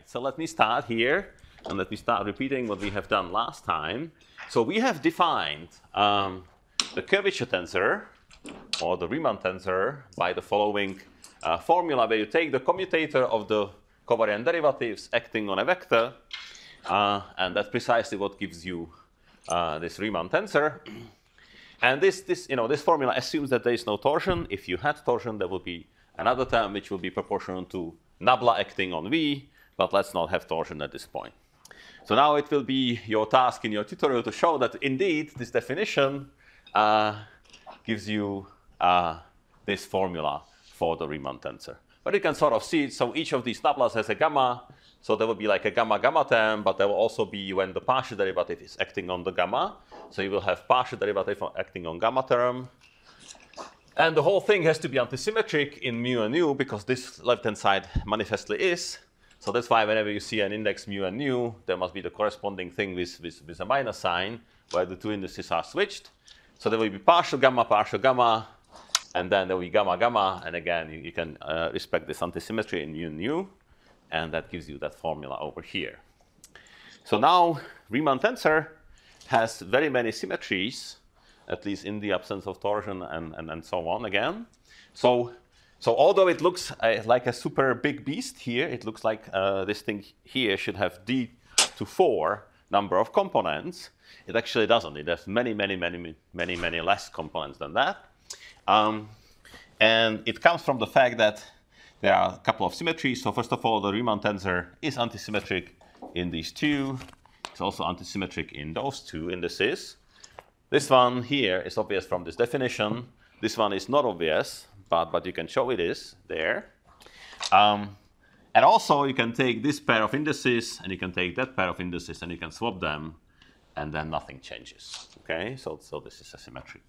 so let me start here, and let me start repeating what we have done last time. So we have defined the curvature tensor, or the Riemann tensor, by the following formula, where you take the commutator of the covariant derivatives acting on a vector, and that's precisely what gives you this Riemann tensor. And this formula assumes that there is no torsion. If you had torsion, there will be another term which will be proportional to nabla acting on V, but let's not have torsion at this point. So now it will be your task in your tutorial to show that indeed this definition gives you this formula for the Riemann tensor. But you can sort of see it. So each of these nablas has a gamma. So there will be like a gamma term, but there will also be when the partial derivative is acting on the gamma. So you will have partial derivative acting on gamma term. And the whole thing has to be antisymmetric in mu and nu, because this left-hand side manifestly is. So that's why whenever you see an index mu and nu, there must be the corresponding thing with a minus sign, where the two indices are switched. So there will be partial gamma, and then there will be gamma, and again, you can respect this antisymmetry in mu and nu, and that gives you that formula over here. So now Riemann tensor has very many symmetries, at least in the absence of torsion and so on again. So although it looks like a super big beast here, it looks like this thing here should have d to 4 number of components. It actually doesn't. It has many less components than that. And it comes from the fact that there are a couple of symmetries. So first of all, the Riemann tensor is antisymmetric in these two. It's also antisymmetric in those two indices. This one here is obvious from this definition. This one is not obvious, but you can show it is there. And also you can take this pair of indices, and you can take that pair of indices, and you can swap them, and then nothing changes. Okay, so this is a symmetric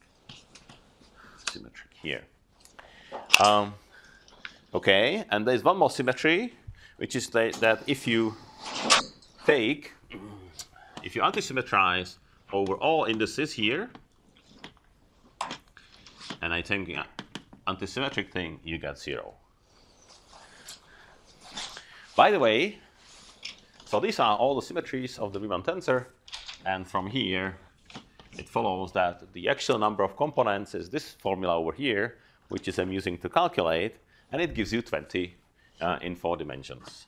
here. Okay, and there's one more symmetry, which is that if you antisymmetrize over all indices here, and I take an antisymmetric thing, you get 0. By the way, so these are all the symmetries of the Riemann tensor, and from here it follows that the actual number of components is this formula over here, which is amusing to calculate, and it gives you 20 in 4 dimensions.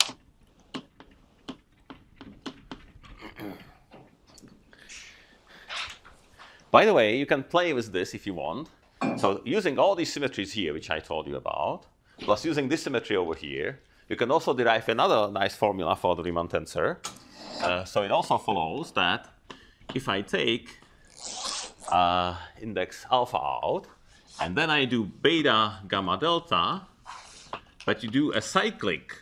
By the way, you can play with this if you want. So using all these symmetries here, which I told you about, plus using this symmetry over here, you can also derive another nice formula for the Riemann tensor. So it also follows that if I take index alpha out, and then I do beta, gamma, delta, but you do a cyclic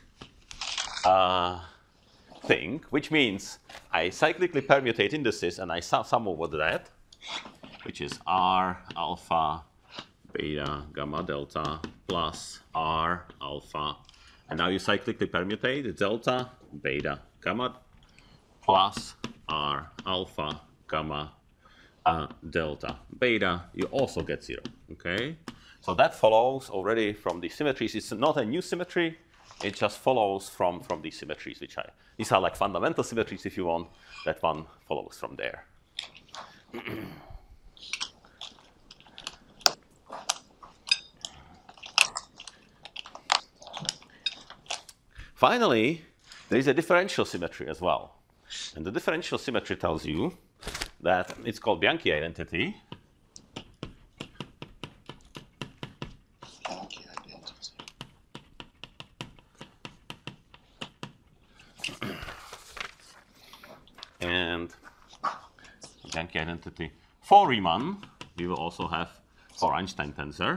thing, which means I cyclically permutate indices, and I sum over that, which is R alpha, beta, gamma, delta, plus R alpha. And now you cyclically permutate delta, beta, gamma, plus R alpha, gamma, delta, beta. You also get 0. Okay? So that follows already from the symmetries. It's not a new symmetry. It just follows from these symmetries, these are like fundamental symmetries, if you want. That one follows from there. Finally, there is a differential symmetry as well. And the differential symmetry tells you that it's called Bianchi identity. And Bianchi identity for Riemann, we will also have for Einstein tensor.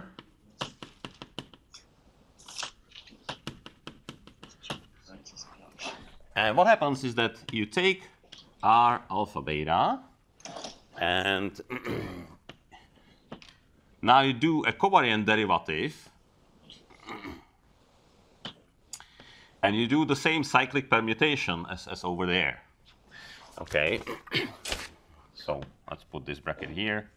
And what happens is that you take R alpha beta, and now you do a covariant derivative, and you do the same cyclic permutation as over there. Okay, so let's put this bracket here.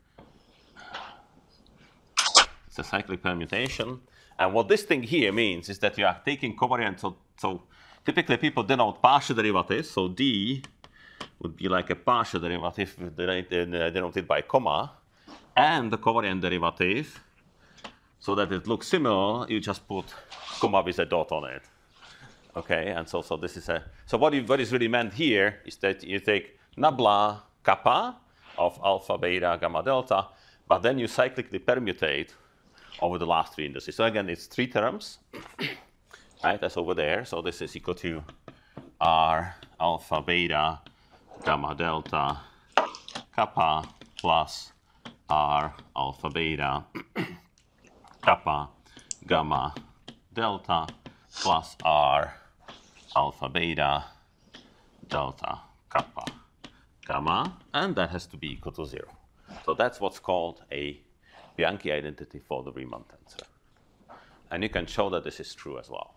It's a cyclic permutation. And what this thing here means is that you are taking covariant, so typically people denote partial derivatives, so D would be like a partial derivative denoted by comma, and the covariant derivative, so that it looks similar, you just put comma with a dot on it. Okay, and so this is so what is really meant here is that you take nabla kappa of alpha, beta, gamma, delta, but then you cyclically permutate over the last three indices. So again, it's three terms, right? That's over there. So this is equal to R alpha, beta, gamma, delta, kappa plus R alpha, beta, kappa, gamma, delta plus R alpha, beta, delta, kappa, gamma, and that has to be equal to 0. So that's what's called a Bianchi identity for the Riemann tensor. And you can show that this is true as well.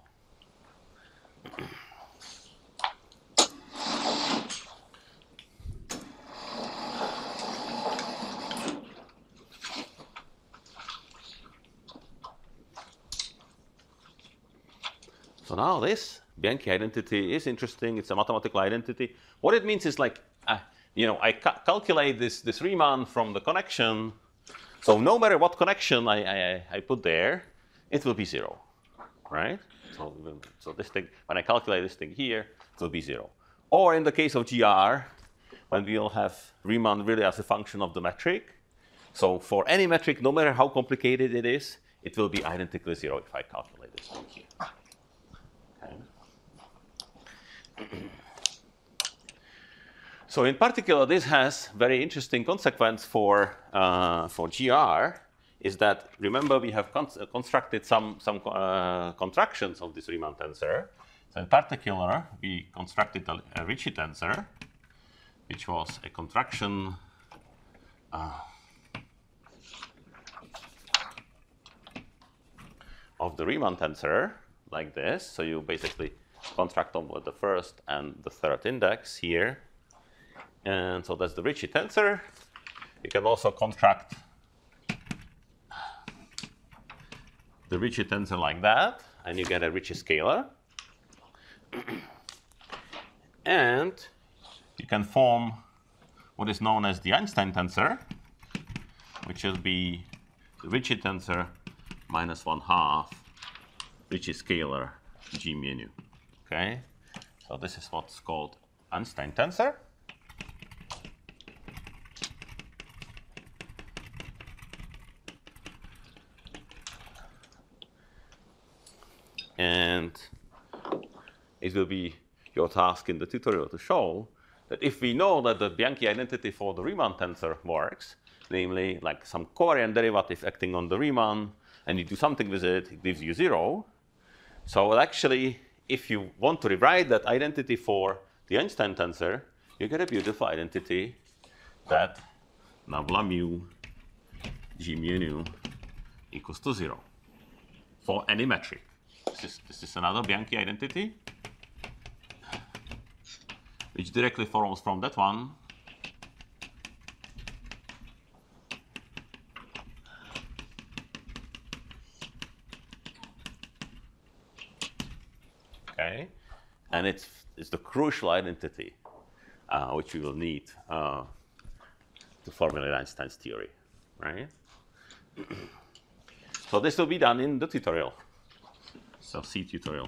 So now this Bianchi identity is interesting. It's a mathematical identity. What it means is like, I calculate this Riemann from the connection. So no matter what connection I put there, it will be 0, right? So this thing, when I calculate this thing here, it will be 0. Or in the case of GR, when we'll have Riemann really as a function of the metric. So for any metric, no matter how complicated it is, it will be identically 0 if I calculate this thing here. Okay. So in particular, this has very interesting consequence for GR, is that, remember, we have constructed some contractions of this Riemann tensor. So in particular, we constructed a Ricci tensor, which was a contraction of the Riemann tensor, like this. So you basically contract over the first and the third index here. And so that's the Ricci tensor. You can also construct the Ricci tensor like that, and you get a Ricci scalar. And you can form what is known as the Einstein tensor, which will be the Ricci tensor minus 1/2 Ricci scalar G mu nu. Okay, so this is what's called Einstein tensor. And it will be your task in the tutorial to show that if we know that the Bianchi identity for the Riemann tensor works, namely like some covariant derivative acting on the Riemann, and you do something with it, it gives you 0. So actually, if you want to rewrite that identity for the Einstein tensor, you get a beautiful identity that nabla mu G mu nu equals to 0 for any metric. This is another Bianchi identity, which directly follows from that one. Okay, and it's the crucial identity which we will need to formulate Einstein's theory, right? So this will be done in the tutorial. So C tutorial.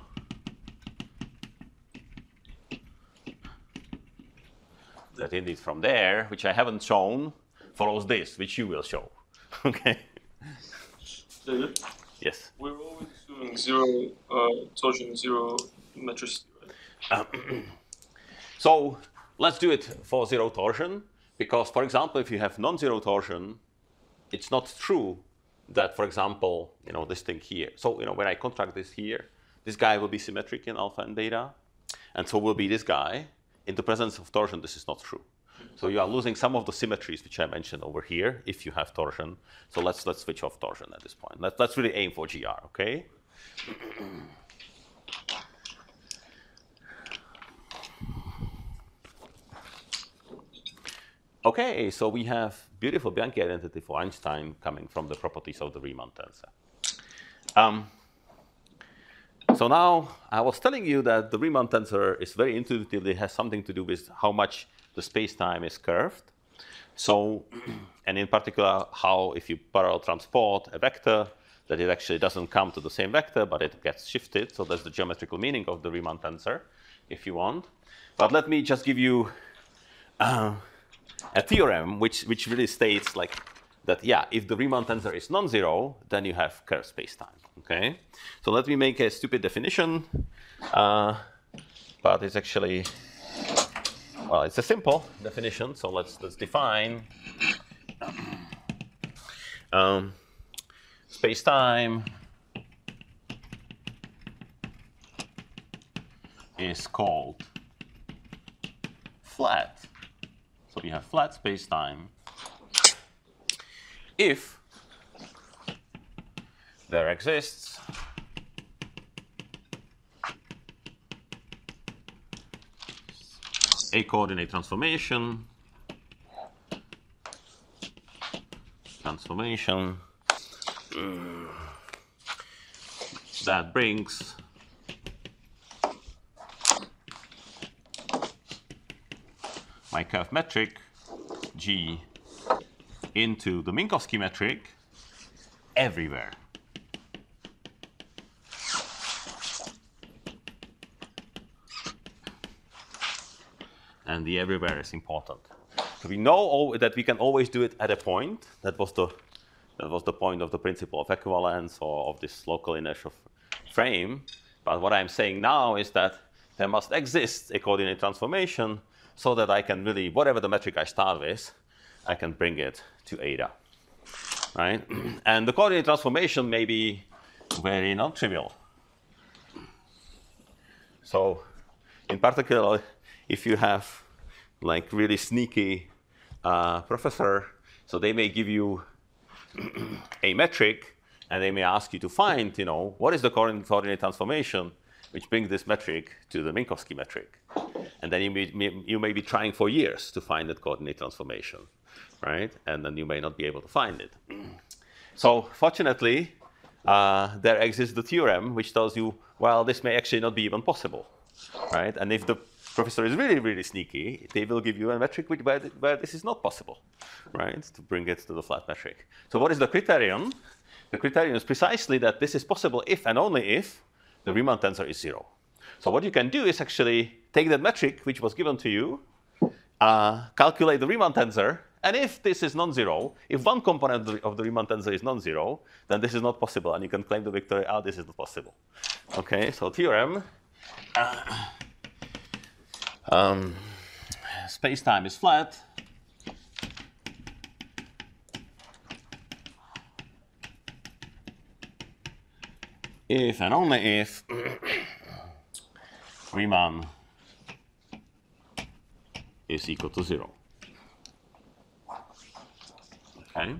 That indeed from there, which I haven't shown, follows this, which you will show. Okay. David? Yes. We're always doing zero torsion, zero metricity, right? So let's do it for zero torsion, because, for example, if you have non-zero torsion, it's not true that, for example, this thing here. So, when I contract this here, this guy will be symmetric in alpha and beta, and so will be this guy. In the presence of torsion, this is not true. So you are losing some of the symmetries which I mentioned over here if you have torsion. So let's switch off torsion at this point. Let's really aim for GR, okay? Okay, so we have beautiful Bianchi identity for Einstein coming from the properties of the Riemann tensor. So now I was telling you that the Riemann tensor is very intuitively has something to do with how much the space-time is curved. So, and in particular, how if you parallel transport a vector, that it actually doesn't come to the same vector, but it gets shifted. So that's the geometrical meaning of the Riemann tensor, if you want. But let me just give you a theorem which really states like that, yeah, if the Riemann tensor is non-zero, then you have curved space-time, okay? So let me make a stupid definition, but it's actually, well, it's a simple definition, so let's define space-time is called flat. So we have flat space-time if there exists a coordinate transformation that brings my curve metric G into the Minkowski metric everywhere. And the everywhere is important. So we know that we can always do it at a point. That was the point of the principle of equivalence or of this local inertial frame. But what I'm saying now is that there must exist a coordinate transformation so that I can really, whatever the metric I start with, I can bring it to eta, right? And the coordinate transformation may be very non-trivial. So in particular, if you have like really sneaky professor, so they may give you a metric and they may ask you to find, you know, what is the coordinate transformation which brings this metric to the Minkowski metric. And then you may be trying for years to find that coordinate transformation, right? And then you may not be able to find it. So fortunately, there exists the theorem which tells you, well, this may actually not be even possible, right? And if the professor is really, really sneaky, they will give you a metric where this is not possible, right? To bring it to the flat metric. So what is the criterion? The criterion is precisely that this is possible if and only if the Riemann tensor is zero. So what you can do is actually take that metric which was given to you, calculate the Riemann tensor, and if this is non-zero, if one component of the Riemann tensor is non-zero, then this is not possible, and you can claim the victory, this is not possible. Okay, so theorem, space-time is flat, if and only if Riemann is equal to zero. Okay.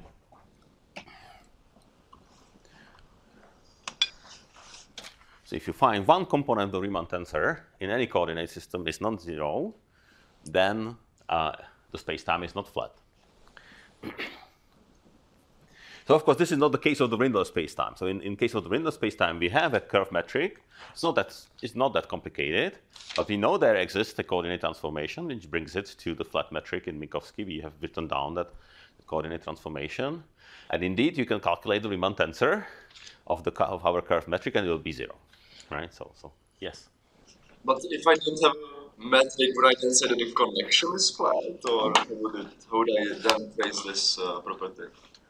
So if you find one component of the Riemann tensor in any coordinate system is non-zero, then the space-time is not flat. So of course, this is not the case of the Rindler space-time. So in case of the Rindler space-time, we have a curve metric. It's not that complicated, but we know there exists a coordinate transformation which brings it to the flat metric in Minkowski. We have written down that coordinate transformation, and indeed you can calculate the Riemann tensor of our curve metric, and it will be zero, right? So yes. But if I don't have a metric, would I then say that the connection is flat, or how would I then phrase this property?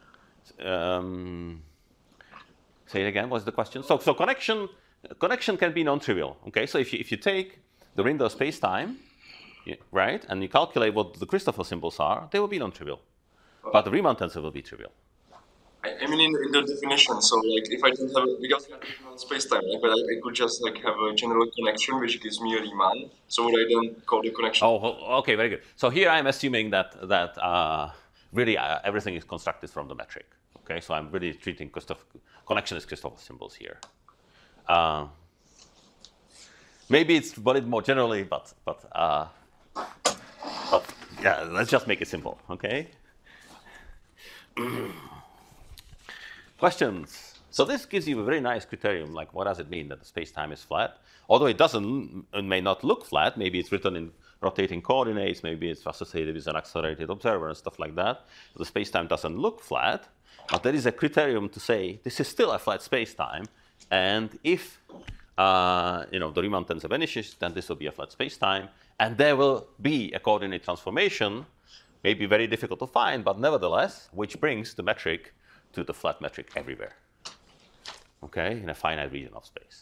Say it again. What's the question? So connection can be non-trivial. Okay. So if you take the Rindler space-time, right, and you calculate what the Christoffel symbols are, they will be non-trivial. But the Riemann tensor will be trivial. I mean, in the definition, so like if I don't have, because we are talking about space-time, right, but I could just like have a general connection which gives me a Riemann. So would I then call the connection? Oh, okay, very good. So here I'm assuming that really everything is constructed from the metric. Okay, so I'm really treating connection as Christoffel symbols here. Maybe it's valid more generally, but yeah, let's just make it simple. Okay. Questions? So this gives you a very nice criterion, like what does it mean that the space-time is flat? Although it may not look flat, maybe it's written in rotating coordinates, maybe it's associated with an accelerated observer and stuff like that. The space-time doesn't look flat, but there is a criterion to say this is still a flat space-time, and if the Riemann tensor vanishes, then this will be a flat space-time, and there will be a coordinate transformation, maybe very difficult to find, but nevertheless, which brings the metric to the flat metric everywhere, okay, in a finite region of space.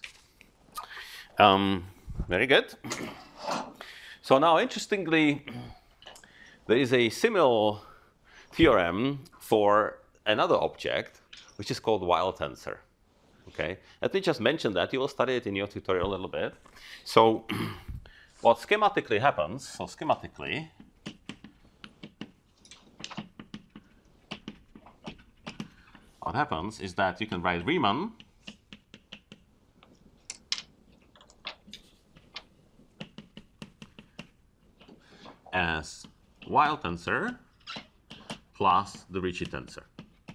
Very good. So now, interestingly, there is a similar theorem for another object, which is called Weyl tensor. Okay, let me just mention that. You will study it in your tutorial a little bit. So what schematically happens, what happens is that you can write Riemann as Weyl tensor plus the Ricci tensor.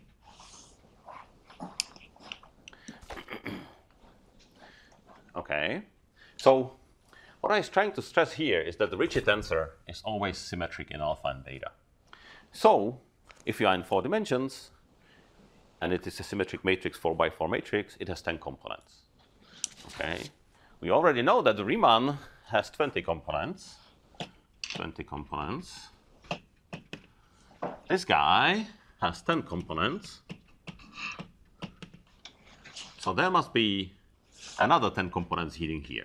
Okay, so what I was trying to stress here is that the Ricci tensor is always symmetric in alpha and beta. So if you are in 4 dimensions, and it is a symmetric matrix 4x4 matrix, it has 10 components. Okay, we already know that the Riemann has 20 components. This guy has 10 components. So there must be another 10 components hiding here.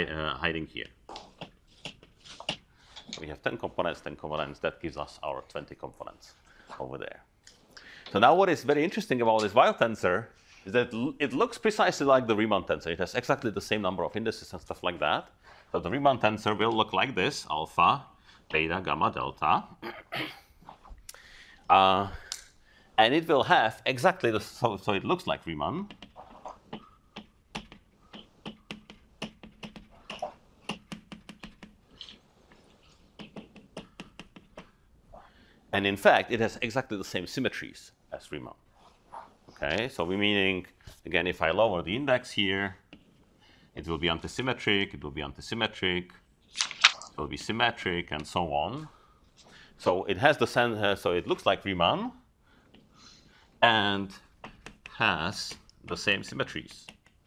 We have 10 components, that gives us our 20 components over there. So now what is very interesting about this Weyl tensor is that it looks precisely like the Riemann tensor. It has exactly the same number of indices and stuff like that. So the Riemann tensor will look like this: alpha, beta, gamma, delta. And it will have exactly the, so it looks like Riemann. And in fact, it has exactly the same symmetries as Riemann. Okay, so we're meaning, again, if I lower the index here, it will be antisymmetric, it will be antisymmetric, it will be symmetric, and so on. So it has the sense, so it looks like Riemann and has the same symmetries.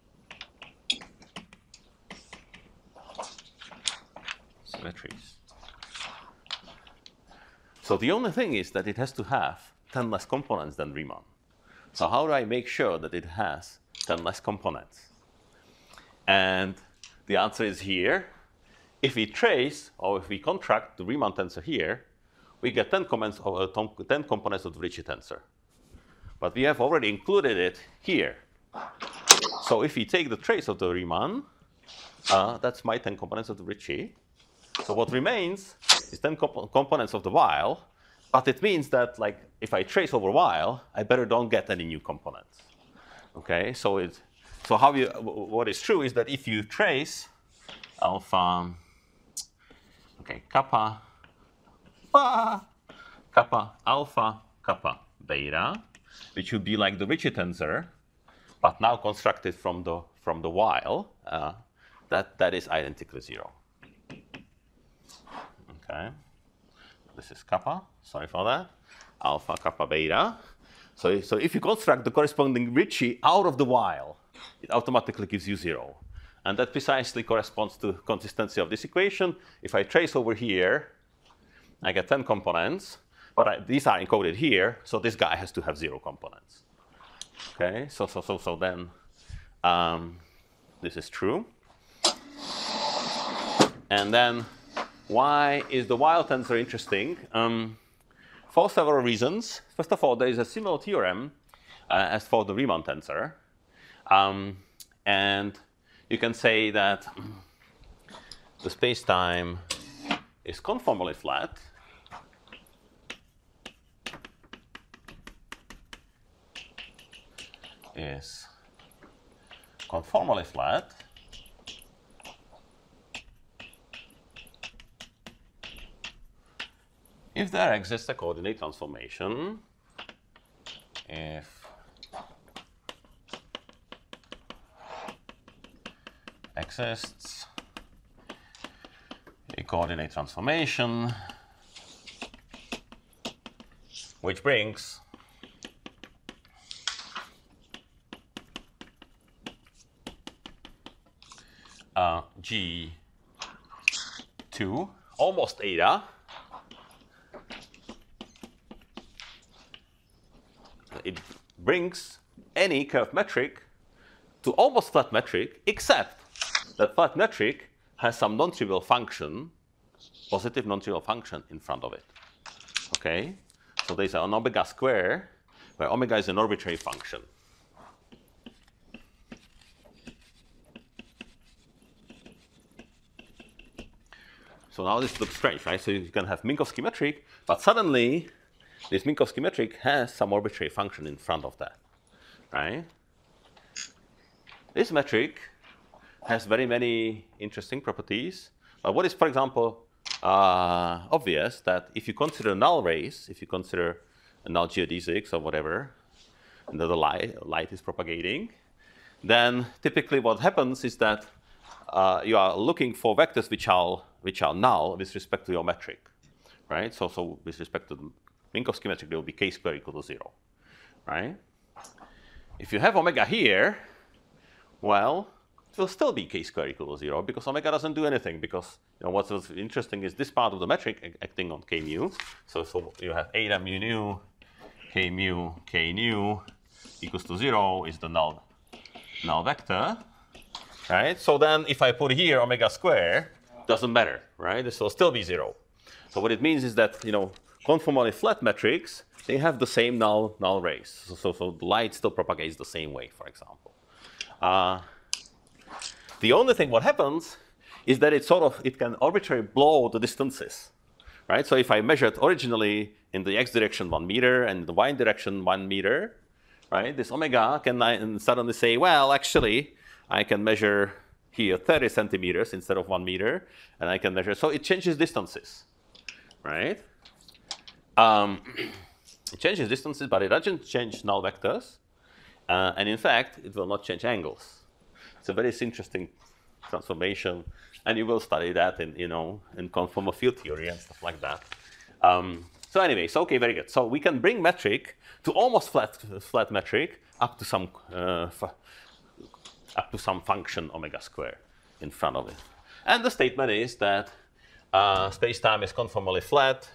So the only thing is that it has to have 10 less components than Riemann. So how do I make sure that it has 10 less components? And the answer is here. If we trace, or if we contract the Riemann tensor here, we get 10 components of the Ricci tensor. But we have already included it here. So if we take the trace of the Riemann, that's my 10 components of the Ricci. So what remains is 10 components of the Weyl, but it means that, like, if I trace over Weyl, I better don't get any new components. Okay, so what is true is that if you trace alpha, okay, kappa, alpha, kappa, beta, which would be like the Ricci tensor, but now constructed from the Weyl, that is identically 0. Okay, this is kappa, sorry for that, alpha, kappa, beta. So if you construct the corresponding Ricci out of the Weyl, it automatically gives you 0. And that precisely corresponds to consistency of this equation. If I trace over here, I get 10 components, but these are encoded here, so this guy has to have 0 components. Okay, so then this is true. And then why is the Weyl tensor interesting? For several reasons. First of all, there is a similar theorem as for the Riemann tensor. And you can say that the space-time is conformally flat. Is conformally flat if there exists a coordinate transformation, if exists a coordinate transformation which brings G2 almost eta it brings any curved metric to almost flat metric, except that flat metric has some non-trivial function, positive non-trivial function in front of it. Okay? So there's an omega square, where omega is an arbitrary function. So now this looks strange, right? So you can have Minkowski metric, but suddenly this Minkowski metric has some arbitrary function in front of that, right? This metric has very many interesting properties. But what is, for example, obvious that if you consider null rays, if you consider a null geodesics or whatever, and the light is propagating, then typically what happens is that you are looking for vectors which are null with respect to your metric, right? So with respect to the Minkowski metric, there will be k squared equal to 0, right? If you have omega here, well, it will still be k squared equal to 0 because omega doesn't do anything, because what's interesting is this part of the metric acting on k mu. So you have eta mu nu k nu equals to 0 is the null vector, right? So then if I put here omega square, doesn't matter, right? This will still be 0. So what it means is that conformally flat metrics, they have the same null rays. So the light still propagates the same way, for example. The only thing what happens is that it can arbitrarily blow the distances, right? So if I measured originally in the x direction 1 meter and the y direction 1 meter, right? This omega can suddenly say, well, actually, I can measure here 30 centimeters instead of 1 meter, and I can measure. So it changes distances, right? It changes distances, but it doesn't change null vectors. And in fact, it will not change angles. It's a very interesting transformation, and you will study that in conformal field theory and stuff like that. So anyway, okay, very good. So we can bring metric to almost flat metric up to some function omega square in front of it. And the statement is that space-time is conformally flat.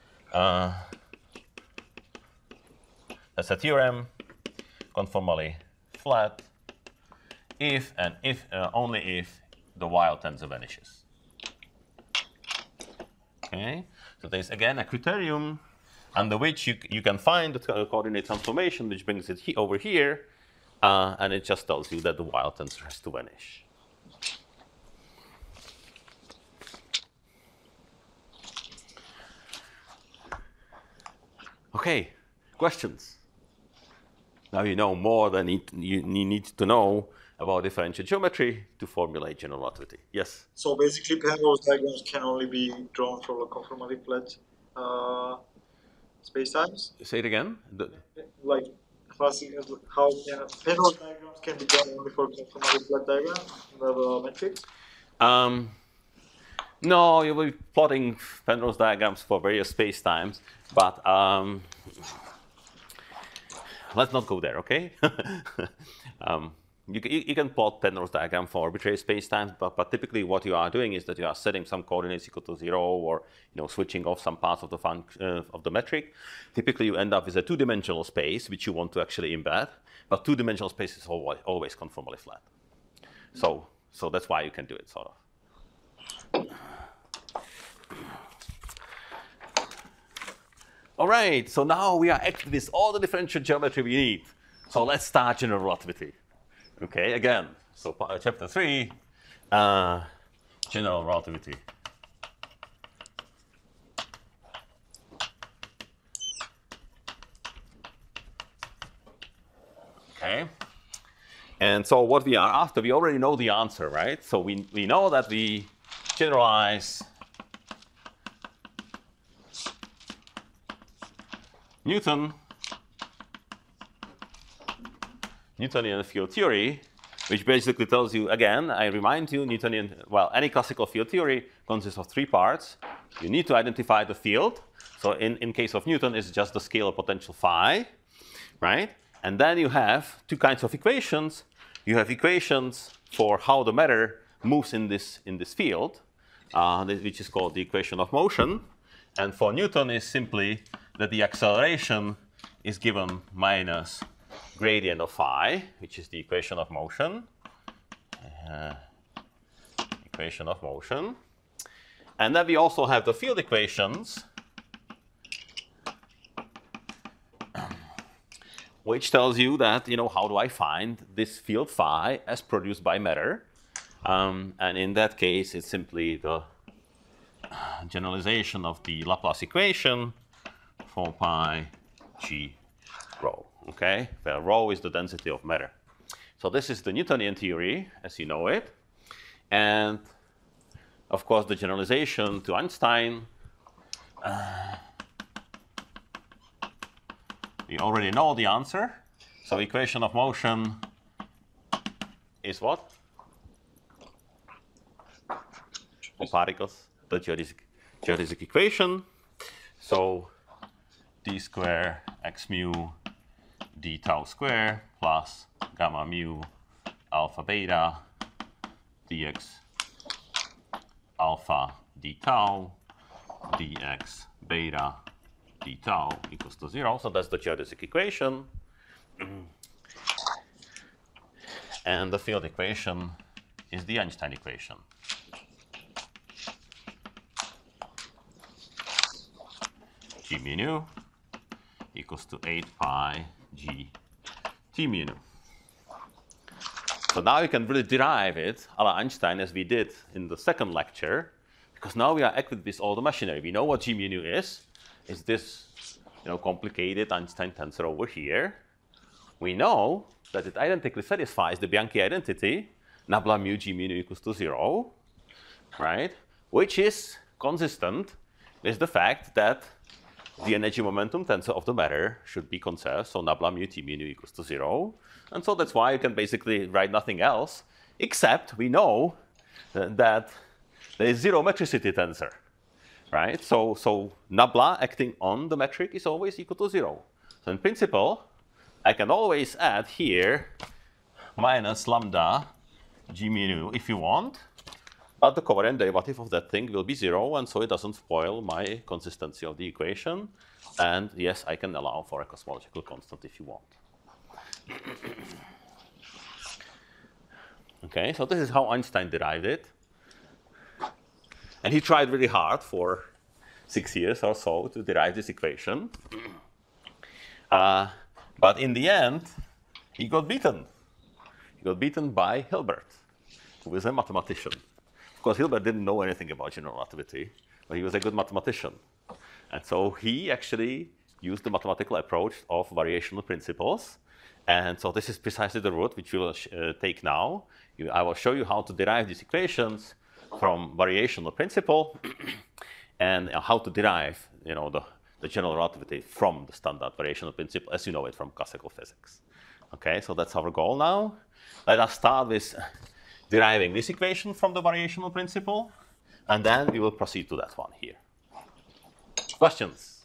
That's a theorem. Conformally flat if only if the wild tensor vanishes. Okay, so there's again a criterion under which you can find the coordinate transformation which brings it over here, and it just tells you that the wild tensor has to vanish. Okay, questions? Now you know more than you need to know about differential geometry to formulate general relativity. Yes? So basically, Penrose diagrams can only be drawn for conformally flat spacetimes? Say it again? Like, how Penrose diagrams can be drawn only for conformally flat diagrams, the metrics? No, you will be plotting Penrose diagrams for various spacetimes, but let's not go there, okay? You can plot Penrose diagram for arbitrary spacetimes, but typically what you are doing is that you are setting some coordinates equal to 0, or switching off some parts of the metric. Typically, you end up with a two-dimensional space which you want to actually embed, but two-dimensional space is always conformally flat. So that's why you can do it, sort of. All right, so now we are actually with all the differential geometry we need. So let's start general relativity. Okay, again, so chapter 3, general relativity. Okay, and so what we are after, we already know the answer, right? So we know that we generalize Newtonian field theory which basically tells you, again, I remind you, Newtonian, well, any classical field theory consists of 3 parts. You need to identify the field. So in case of Newton, it's just the scalar potential phi, right? And then you have 2 kinds of equations. You have equations for how the matter moves in this field, which is called the equation of motion. And for Newton is simply that the acceleration is given minus gradient of phi, which is the equation of motion. Equation of motion. And then we also have the field equations, which tells you that, how do I find this field phi as produced by matter? And in that case, it's simply the generalization of the Laplace equation for pi g rho, okay? Where rho is the density of matter. So this is the Newtonian theory, as you know it. And, of course, the generalization to Einstein, we already know the answer. So equation of motion is what? For particles, the geodesic equation. So d square x mu d tau square plus gamma mu alpha beta dx alpha d tau dx beta d tau equals to 0. So that's the geodesic equation. And the field equation is the Einstein equation. G mu nu equals to 8 pi g t mu nu. So now you can really derive it a la Einstein as we did in the second lecture, because now we are equipped with all the machinery. We know what G mu nu is. It's this complicated Einstein tensor over here. We know that it identically satisfies the Bianchi identity, nabla mu G mu nu equals to 0, right? Which is consistent with the fact that the energy momentum tensor of the matter should be conserved, so nabla mu T mu nu equals to 0. And so that's why you can basically write nothing else, except we know that there is zero metricity tensor, right? So nabla acting on the metric is always equal to 0. So in principle, I can always add here minus lambda G mu nu if you want, but the covariant derivative of that thing will be 0, and so it doesn't spoil my consistency of the equation. And yes, I can allow for a cosmological constant if you want. Okay, so this is how Einstein derived it. And he tried really hard for 6 years or so to derive this equation. But in the end, he got beaten. He got beaten by Hilbert, who was a mathematician. Of course, Hilbert didn't know anything about general relativity, but he was a good mathematician. And so he actually used the mathematical approach of variational principles. And so this is precisely the route which we will take now. I will show you how to derive these equations from variational principle and how to derive the general relativity from the standard variational principle as you know it from classical physics. Okay, so that's our goal now. Let us start with deriving this equation from the variational principle, and then we will proceed to that one here. Questions?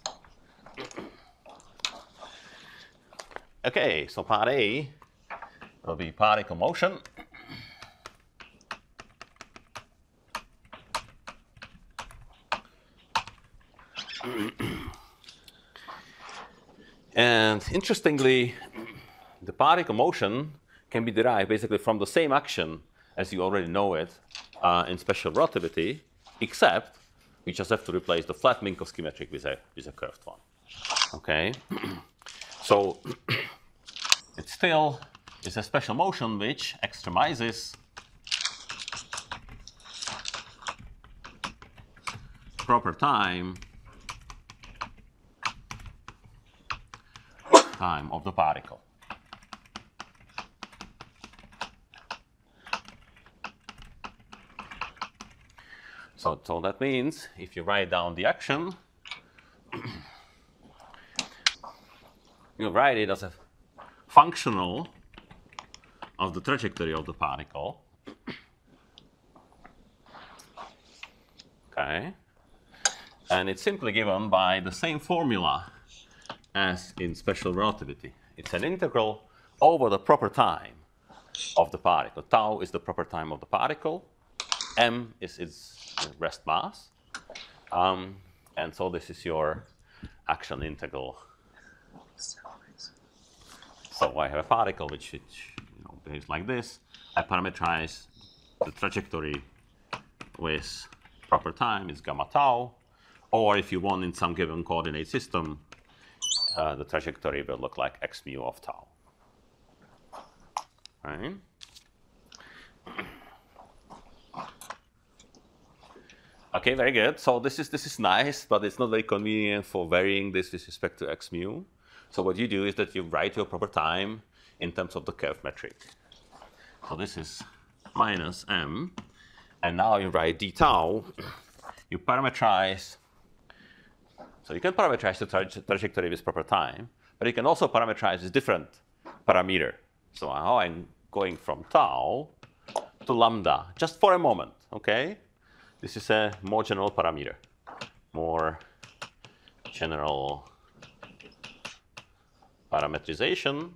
Okay, so part A will be particle motion. And interestingly, the particle motion can be derived basically from the same action as you already know it in special relativity, except we just have to replace the flat Minkowski metric with a curved one. Okay, so it still is a special motion which extremizes proper time of the particle. So that means if you write down the action, you write it as a functional of the trajectory of the particle. Okay. And it's simply given by the same formula as in special relativity. It's an integral over the proper time of the particle. Tau is the proper time of the particle. M is its rest mass. And so this is your action integral. So I have a particle which behaves like this. I parameterize the trajectory with proper time, it's gamma tau. Or if you want in some given coordinate system, the trajectory will look like x mu of tau. Right? Okay, very good. So this is nice, but it's not very convenient for varying this with respect to x mu. So what you do is that you write your proper time in terms of the curve metric. So this is minus m, and now you write d tau. You parameterize. So you can parameterize the trajectory with proper time, but you can also parameterize this different parameter. So how I'm going from tau to lambda, just for a moment, okay? This is a more general parameter, more general parametrization.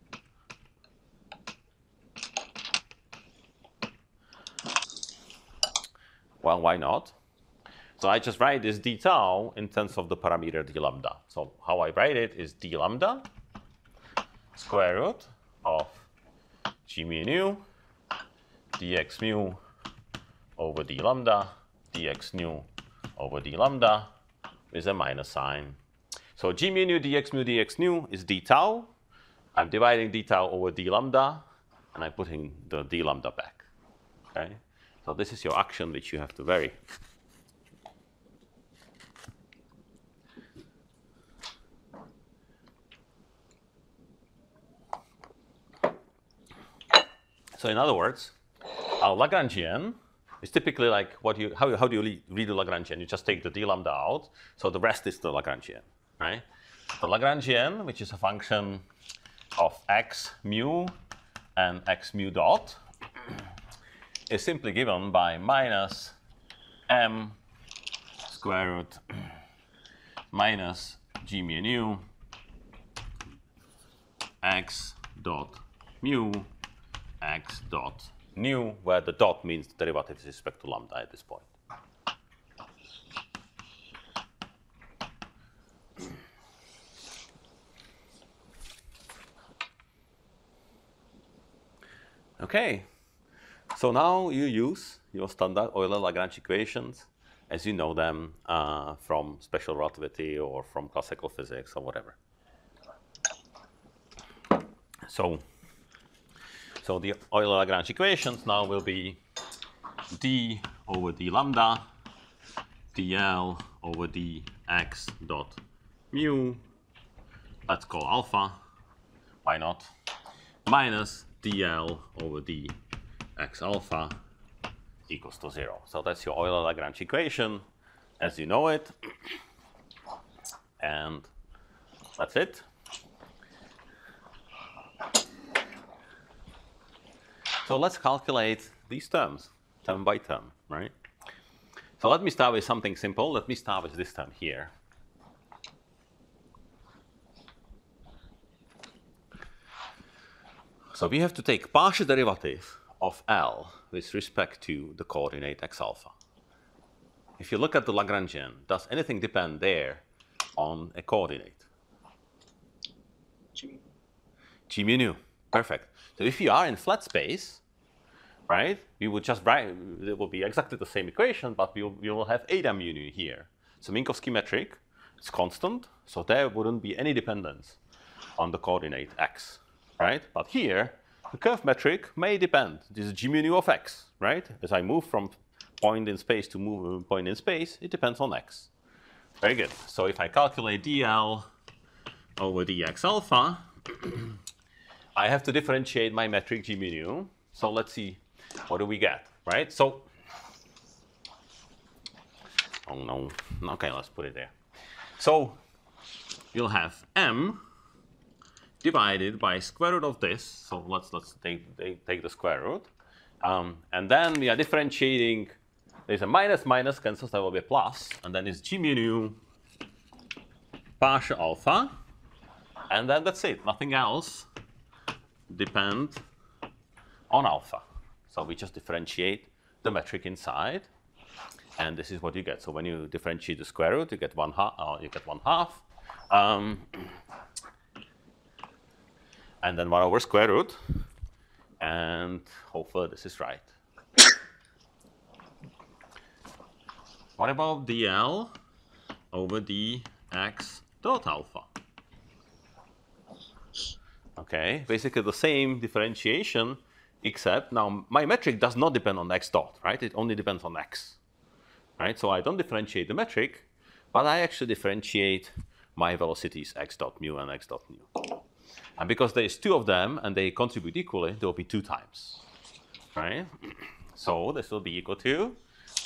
Well, why not? So I just write this d tau in terms of the parameter d lambda. So how I write it is d lambda square root of g mu nu dx mu over d lambda dx nu over d lambda with a minus sign. So g mu nu dx nu is d tau. I'm dividing d tau over d lambda, and I'm putting the d lambda back. Okay. So this is your action which you have to vary. So in other words, our Lagrangian is typically like how do you read the Lagrangian? You just take the d lambda out, so the rest is the Lagrangian, right? The Lagrangian, which is a function of x mu and x mu dot, is simply given by minus m square root minus g mu nu x dot mu x dot nu, where the dot means the derivative with respect to lambda at this point. Okay, so now you use your standard Euler-Lagrange equations as you know them from special relativity or from classical physics or whatever. So the Euler-Lagrange equations now will be d over d lambda, dl over dx dot mu, let's call alpha, why not, minus dl over dx alpha equals to 0. So that's your Euler-Lagrange equation as you know it, and that's it. So let's calculate these terms, term by term, right? So let me start with something simple. Let me start with this term here. So we have to take partial derivative of L with respect to the coordinate x alpha. If you look at the Lagrangian, does anything depend there on a coordinate? G mu nu, perfect. So if you are in flat space, right, we would just write, it will be exactly the same equation, but we will have eta mu nu here. So Minkowski metric is constant, so there wouldn't be any dependence on the coordinate x, right? But here, the curve metric may depend. This is g mu nu of x, right? As I move from point in space to point in space, it depends on x. Very good. So if I calculate dl over dx alpha, I have to differentiate my metric g mu nu. So let's see, what do we get, right? So, oh no, okay, let's put it there. So you'll have m divided by square root of this. So let's take the square root. And then we are differentiating. There's a minus minus cancels, there will be a plus. And then it's g mu nu partial alpha. And then that's it. Nothing else depend on alpha. So we just differentiate the metric inside. And this is what you get. So when you differentiate the square root, you get 1/2. And then 1 over square root. And hopefully this is right. What about dl over dx dot alpha? Okay, basically the same differentiation, except now my metric does not depend on x dot, right? It only depends on x, right? So I don't differentiate the metric, but I actually differentiate my velocities x dot mu and x dot nu. And because there's two of them and they contribute equally, there will be 2 times, right? So this will be equal to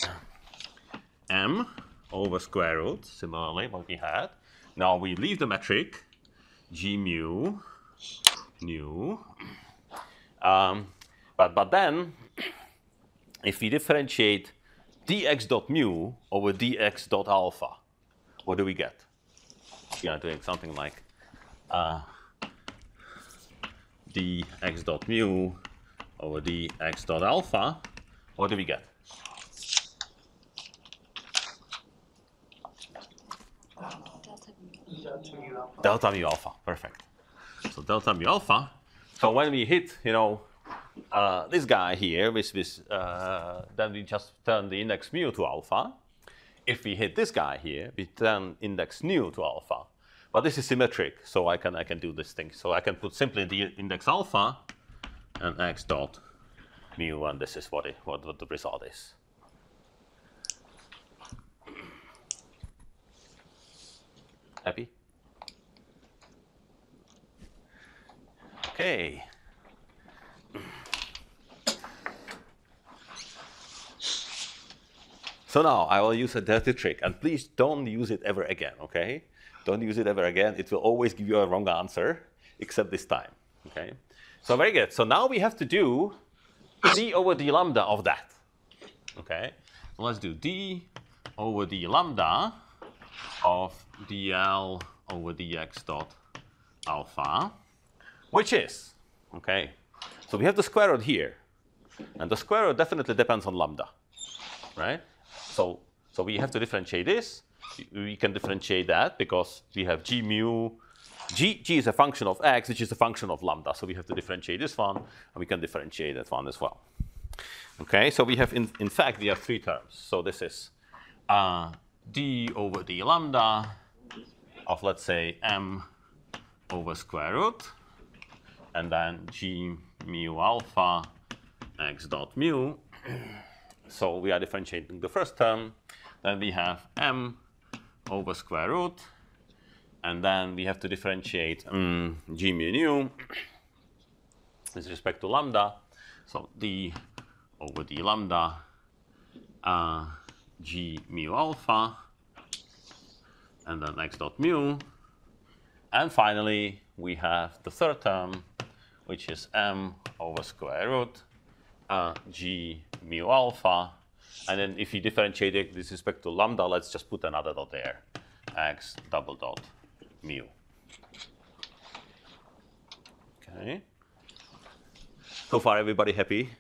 m over square root, similarly what we had. Now we leave the metric g mu nu. But then, if we differentiate dx dot mu over dx dot alpha, what do we get? We are doing something like dx dot mu over dx dot alpha. What do we get? Delta mu alpha, perfect. So delta mu alpha. So when we hit, this guy here, then we just turn the index mu to alpha. If we hit this guy here, we turn index nu to alpha. But this is symmetric, so I can do this thing. So I can put simply the index alpha and x dot mu, and this is what the result is. Happy? Okay. So now I will use a dirty trick, and please don't use it ever again, okay? Don't use it ever again. It will always give you a wrong answer, except this time, okay? So very good. So now we have to do d over d lambda of that, okay? So let's do d over d lambda of dl over dx dot alpha, which is, okay? So we have the square root here, and the square root definitely depends on lambda, right? So we have to differentiate this. We can differentiate that because we have g mu. G is a function of x, which is a function of lambda. So we have to differentiate this one, and we can differentiate that one as well. Okay, so we have, in fact, we have 3 terms. So this is d over d lambda of, let's say, m over square root, and then g mu alpha x dot mu. So we are differentiating the first term. Then we have m over square root, and then we have to differentiate g mu nu with respect to lambda. So d over d lambda g mu alpha, and then x dot mu. And finally, we have the third term, which is m over square root g mu alpha. And then if you differentiate it with respect to lambda, let's just put another dot there, x double dot mu. Okay. So far, everybody happy?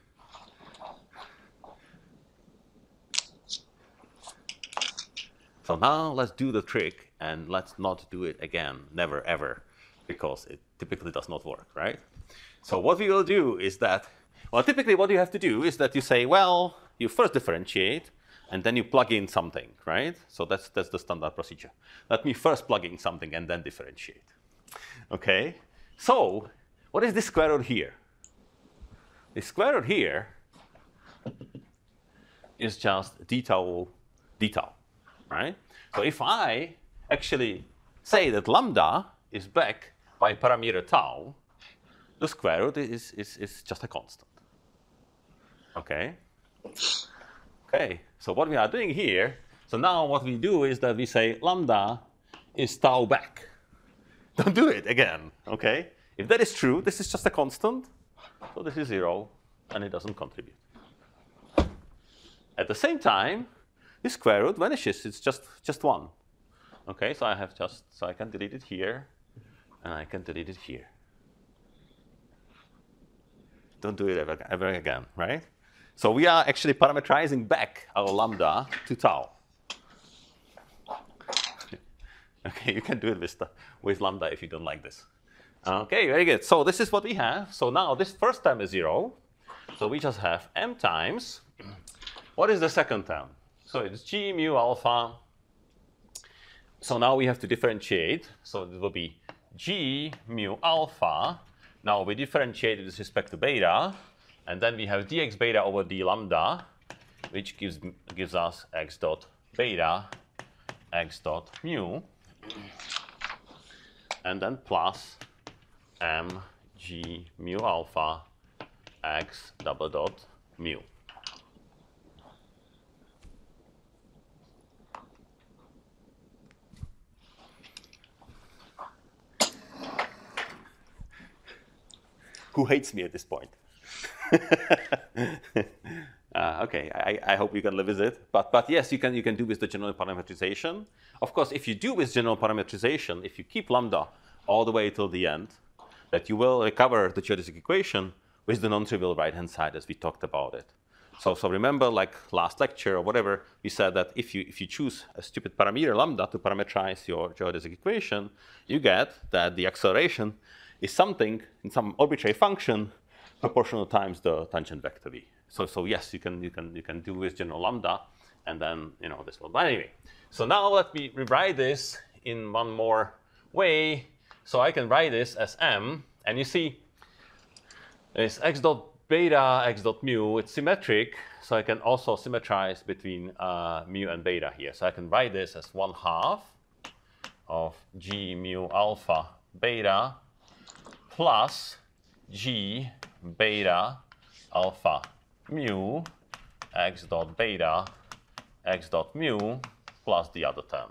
So now let's do the trick, and let's not do it again, never ever, because it typically does not work, right? So what we will do is that, well, typically what you have to do is that you say, well, you first differentiate, and then you plug in something, right? So that's the standard procedure. Let me first plug in something and then differentiate. Okay? So what is this square root here? The square root here is just d tau, right? So if I actually say that lambda is back by parameter tau, the square root is just a constant. Okay? Okay, so what we are doing here, so now what we do is that we say lambda is tau back. Don't do it again, okay? If that is true, this is just a constant. So this is 0, and it doesn't contribute. At the same time, this square root vanishes. It's just 1. Okay, so I can delete it here, and I can delete it here. Don't do it ever again, right? So we are actually parameterizing back our lambda to tau. Okay, you can do it with lambda if you don't like this. Okay, very good. So this is what we have. So now this first term is 0. So we just have m times. What is the second term? So it's g mu alpha. So now we have to differentiate. So it will be g mu alpha. Now we differentiate with respect to beta. And then we have dx beta over d lambda, which gives us x dot beta, x dot mu. And then plus m g mu alpha x double dot mu. Who hates me at this point? Okay, I hope you can live with it. But yes, you can do with the general parametrization. Of course, if you do with general parametrization, if you keep lambda all the way till the end, that you will recover the geodesic equation with the non-trivial right-hand side as we talked about it. So remember, like last lecture or whatever, we said that if you choose a stupid parameter lambda to parameterize your geodesic equation, you get that the acceleration is something in some arbitrary function proportional times the tangent vector v. So yes, you can do with general lambda, and then this one. But anyway, so now let me rewrite this in one more way. So I can write this as m, and you see, it's x dot beta, x dot mu. It's symmetric, so I can also symmetrize between mu and beta here. So I can write this as 1/2 of g mu alpha beta plus g beta alpha mu x dot beta x dot mu plus the other term.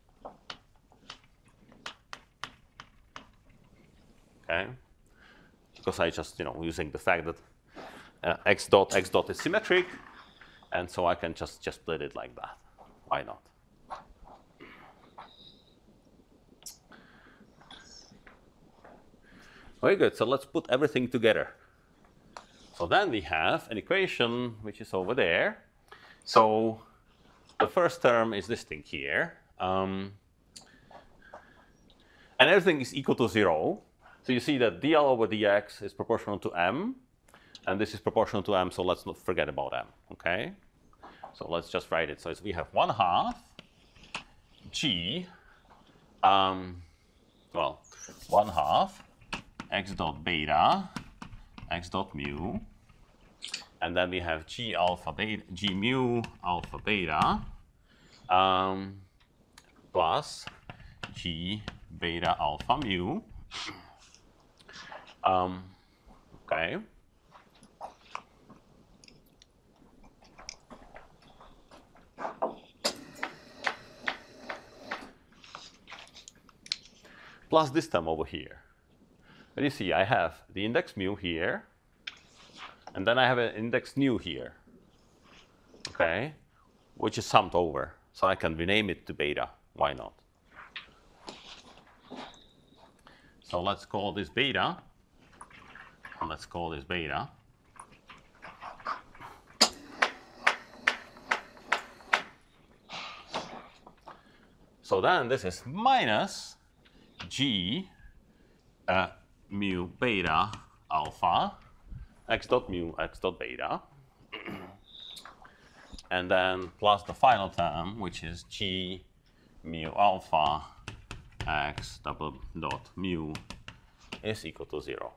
Okay, because I just using the fact that x dot is symmetric, and so I can just split it like that. Why not? Very good. So let's put everything together. So then we have an equation which is over there. So the first term is this thing here, and everything is equal to 0. So you see that dl over dx is proportional to m, and this is proportional to m, so let's not forget about m, okay? So let's just write it. So we have 1/2 g, 1/2 x dot beta, x dot mu, and then we have g mu alpha beta, plus g beta alpha mu. Okay. Plus this term over here. But you see, I have the index mu here, and then I have an index nu here, okay, which is summed over. So I can rename it to beta. Why not? So let's call this beta, and let's call this beta. So then this is minus g mu beta alpha x dot mu x dot beta, and then plus the final term, which is g mu alpha x double dot mu is equal to 0.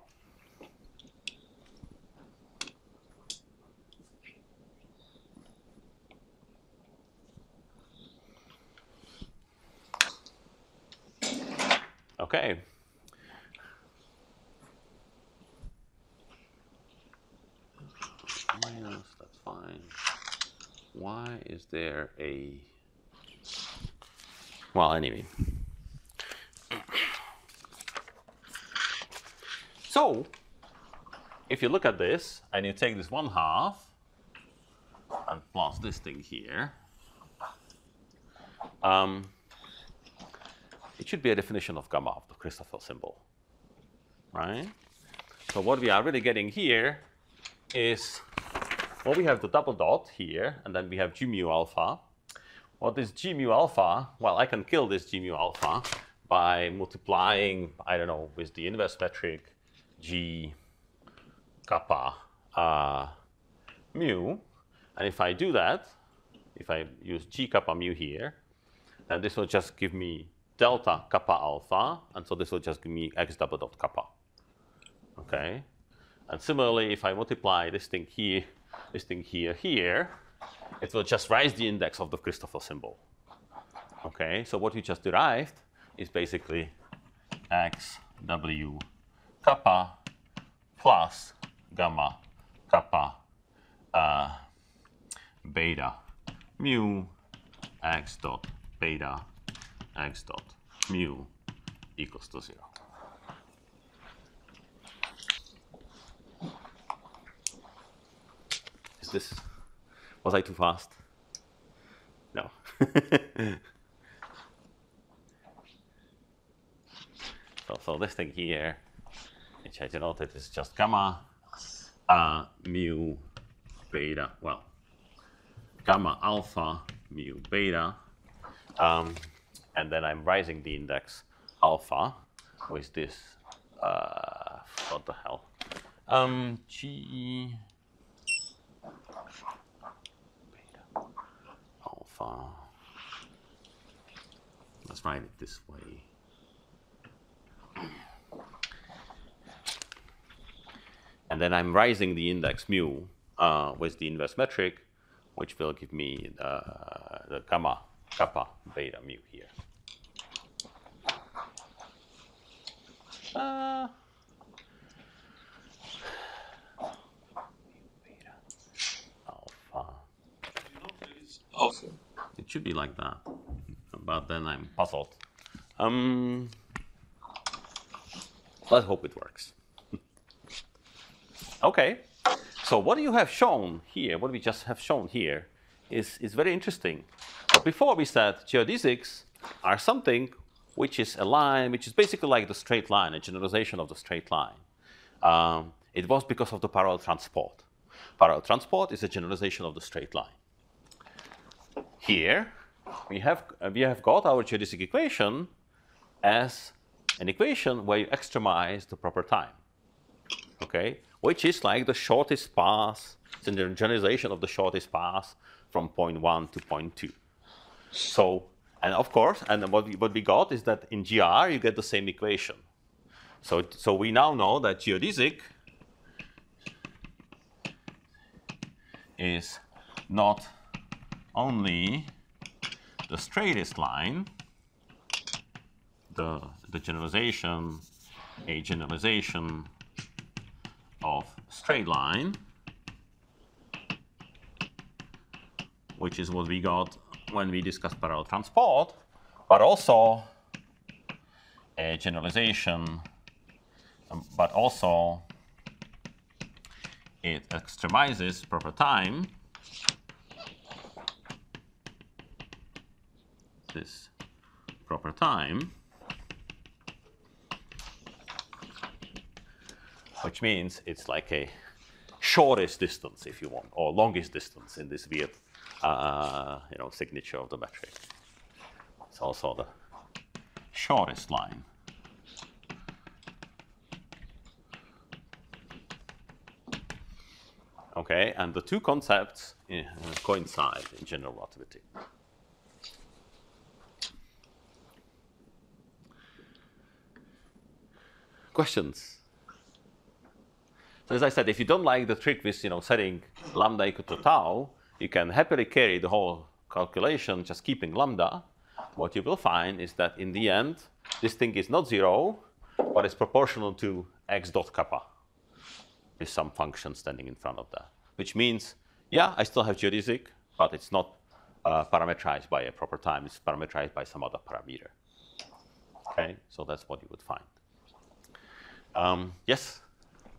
Okay. Minus, that's fine. Why is there a... Well, anyway. So if you look at this and you take this 1/2 and plus this thing here, it should be a definition of gamma of the Christoffel symbol, right? So what we are really getting here is, well, we have the double dot here, and then we have g mu alpha. What is g mu alpha? Well, I can kill this g mu alpha by multiplying, I don't know, with the inverse metric g kappa mu. And if I do that, if I use g kappa mu here, then this will just give me delta kappa alpha, and so this will just give me x double dot kappa. Okay? And similarly, if I multiply this thing here, here, it will just raise the index of the Christoffel symbol. Okay? So what you just derived is basically x w kappa plus gamma kappa beta mu x dot beta x dot mu equals to 0. Is this, was I too fast? No. So this thing here, which I denoted, is just gamma mu beta, well, gamma alpha mu beta, and then I'm raising the index alpha with this, what the hell, g beta alpha, let's write it this way. And then I'm raising the index mu with the inverse metric, which will give me the gamma kappa beta mu here. Beta alpha. Alpha. It should be like that, but then I'm puzzled. Let's hope it works. Okay, so what you have shown here, what we just have shown here, is very interesting. But before we said geodesics are something which is a line, which is basically like the straight line, a generalization of the straight line. It was because of the parallel transport. Parallel transport is a generalization of the straight line. Here, we have got our geodesic equation as an equation where you extremize the proper time. Okay, which is like the shortest path, it's a generalization of the shortest path from point 1 to point 2. So, and of course, and what we got is that in GR you get the same equation. So we now know that geodesic is not only the straightest line, the generalization, a generalization of straight line, which is what we got when we discussed parallel transport, but also a generalization, but also it extremizes proper time, this proper time, which means it's like a shortest distance, if you want, or longest distance in this weird, signature of the metric. It's also the shortest line. Okay, and the two concepts coincide in general relativity. Questions? So as I said, if you don't like the trick with setting lambda equal to tau, you can happily carry the whole calculation just keeping lambda. What you will find is that in the end, this thing is not 0, but it's proportional to x dot kappa with some function standing in front of that. Which means, yeah, I still have geodesic, but it's not parameterized by a proper time. It's parameterized by some other parameter. Okay, so that's what you would find. Yes?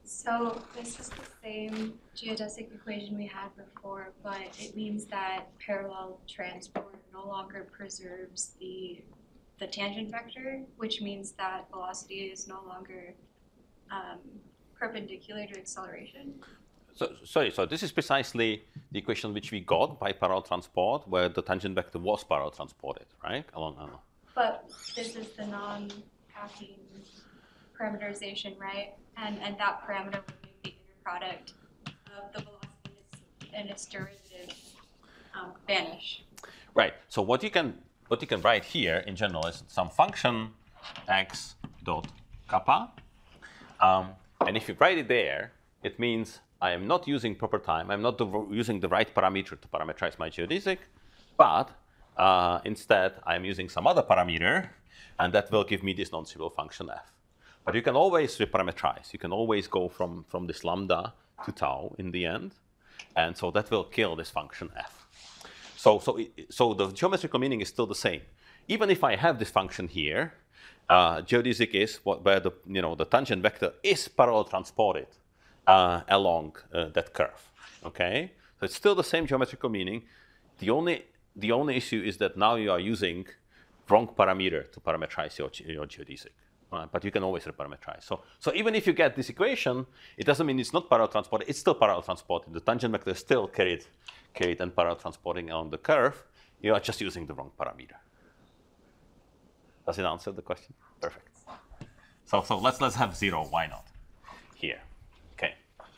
So this is the same geodesic equation we had before, but it means that parallel transport no longer preserves the tangent vector, which means that velocity is no longer perpendicular to acceleration. So this is precisely the equation which we got by parallel transport, where the tangent vector was parallel transported, right? Along. But this is the non-packing parameterization, right? And that parameter would make the inner product of the velocity and its derivative vanish. Right. So what you can write here in general is some function x dot kappa, and if you write it there, it means I am not using proper time. I'm not using the right parameter to parameterize my geodesic, but instead I'm using some other parameter, and that will give me this non-trivial function f. But you can always reparameterize. You can always go from this lambda to tau in the end, and so that will kill this function f. So the geometrical meaning is still the same. Even if I have this function here, geodesic is where the tangent vector is parallel transported along that curve. Okay, so it's still the same geometrical meaning. The only issue is that now you are using wrong parameter to parameterize your geodesic. But you can always reparameterize. So even if you get this equation, it doesn't mean it's not parallel transported. It's still parallel transported. The tangent vector is still carried and parallel transporting along the curve. You are just using the wrong parameter. Does it answer the question? Perfect. So let's have 0. Why not? Here. Okay.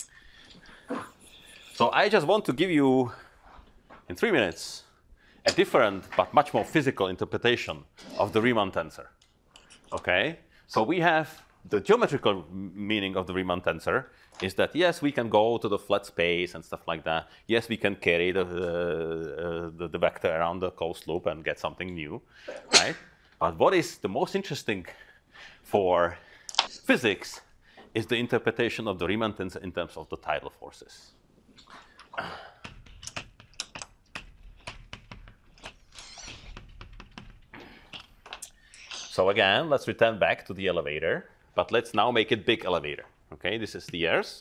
So I just want to give you, in 3 minutes, a different but much more physical interpretation of the Riemann tensor. Okay. So we have the geometrical meaning of the Riemann tensor is that, yes, we can go to the flat space and stuff like that. Yes, we can carry the vector around the closed loop and get something new, right? But what is the most interesting for physics is the interpretation of the Riemann tensor in terms of the tidal forces. So again, let's return back to the elevator, but let's now make it big elevator. Okay, this is the earth,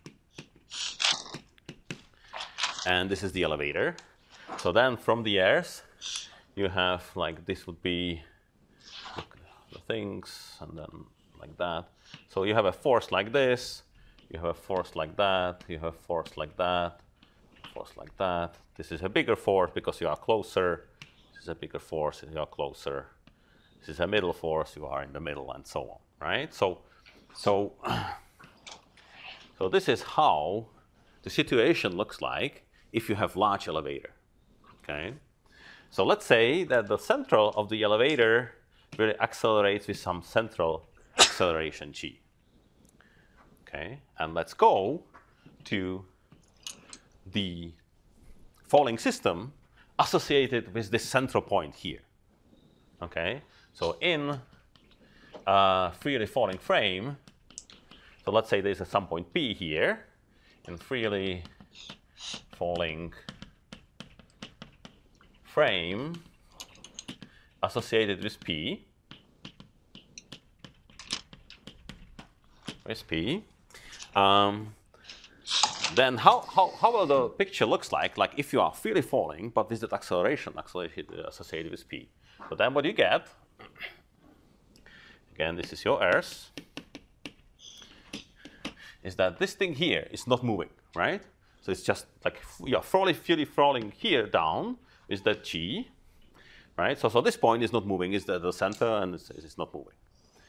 and this is the elevator. So then from the earth, you have like this would be the things, and then like that. So you have a force like this, you have a force like that, you have a force like that, force like that. This is a bigger force because you are closer. This is a bigger force and you are closer. This is a middle force, you are in the middle, and so on, right? So this is how the situation looks like if you have large elevator, okay? So let's say that the central of the elevator really accelerates with some central acceleration g, okay? And let's go to the falling system associated with this central point here, okay? So in freely falling frame, so let's say there's some point P here, in freely falling frame associated with P, then how will the picture looks like if you are freely falling, but with that acceleration associated with P. So then what you get, again, this is your earth, is that this thing here is not moving, right? So it's just like you're freely falling here down is that G, right? So this point is not moving, is the center, and it's not moving.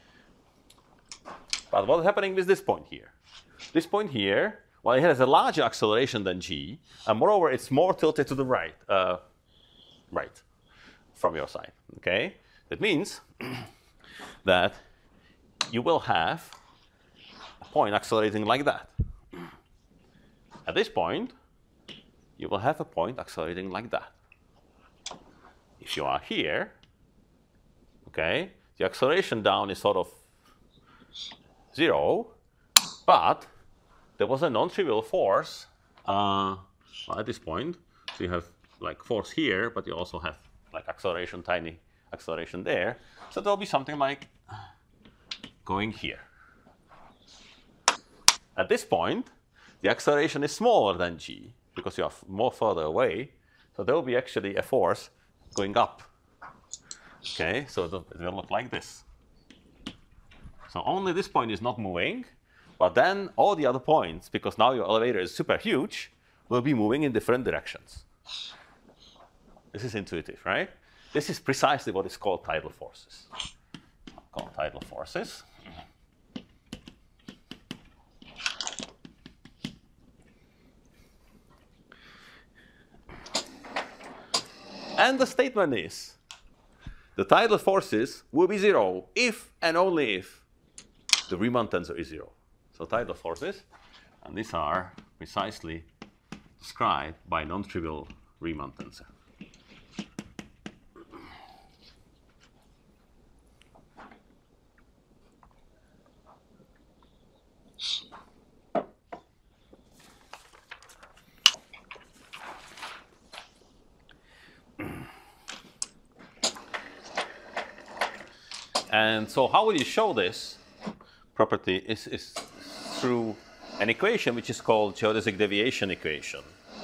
But what's happening with this point here? This point here, well, it has a larger acceleration than G, and moreover, it's more tilted to the right, right, from your side, okay? That means that you will have a point accelerating like that. At this point, you will have a point accelerating like that. If you are here, okay, the acceleration down is sort of 0, but there was a non-trivial force at this point. So you have like force here, but you also have like acceleration, tiny acceleration there. So there'll be something like going here. at this point, the acceleration is smaller than g because you are more further away. So there will be actually a force going up. Okay, so it will look like this. So only this point is not moving, but then all the other points, because now your elevator is super huge, will be moving in different directions. This is intuitive, right? This is precisely what is called tidal forces. Called tidal forces. And the statement is, the tidal forces will be 0 if and only if the Riemann tensor is 0. So tidal forces, and these are precisely described by non-trivial Riemann tensor. And so how will you show this property is through an equation which is called geodesic deviation equation.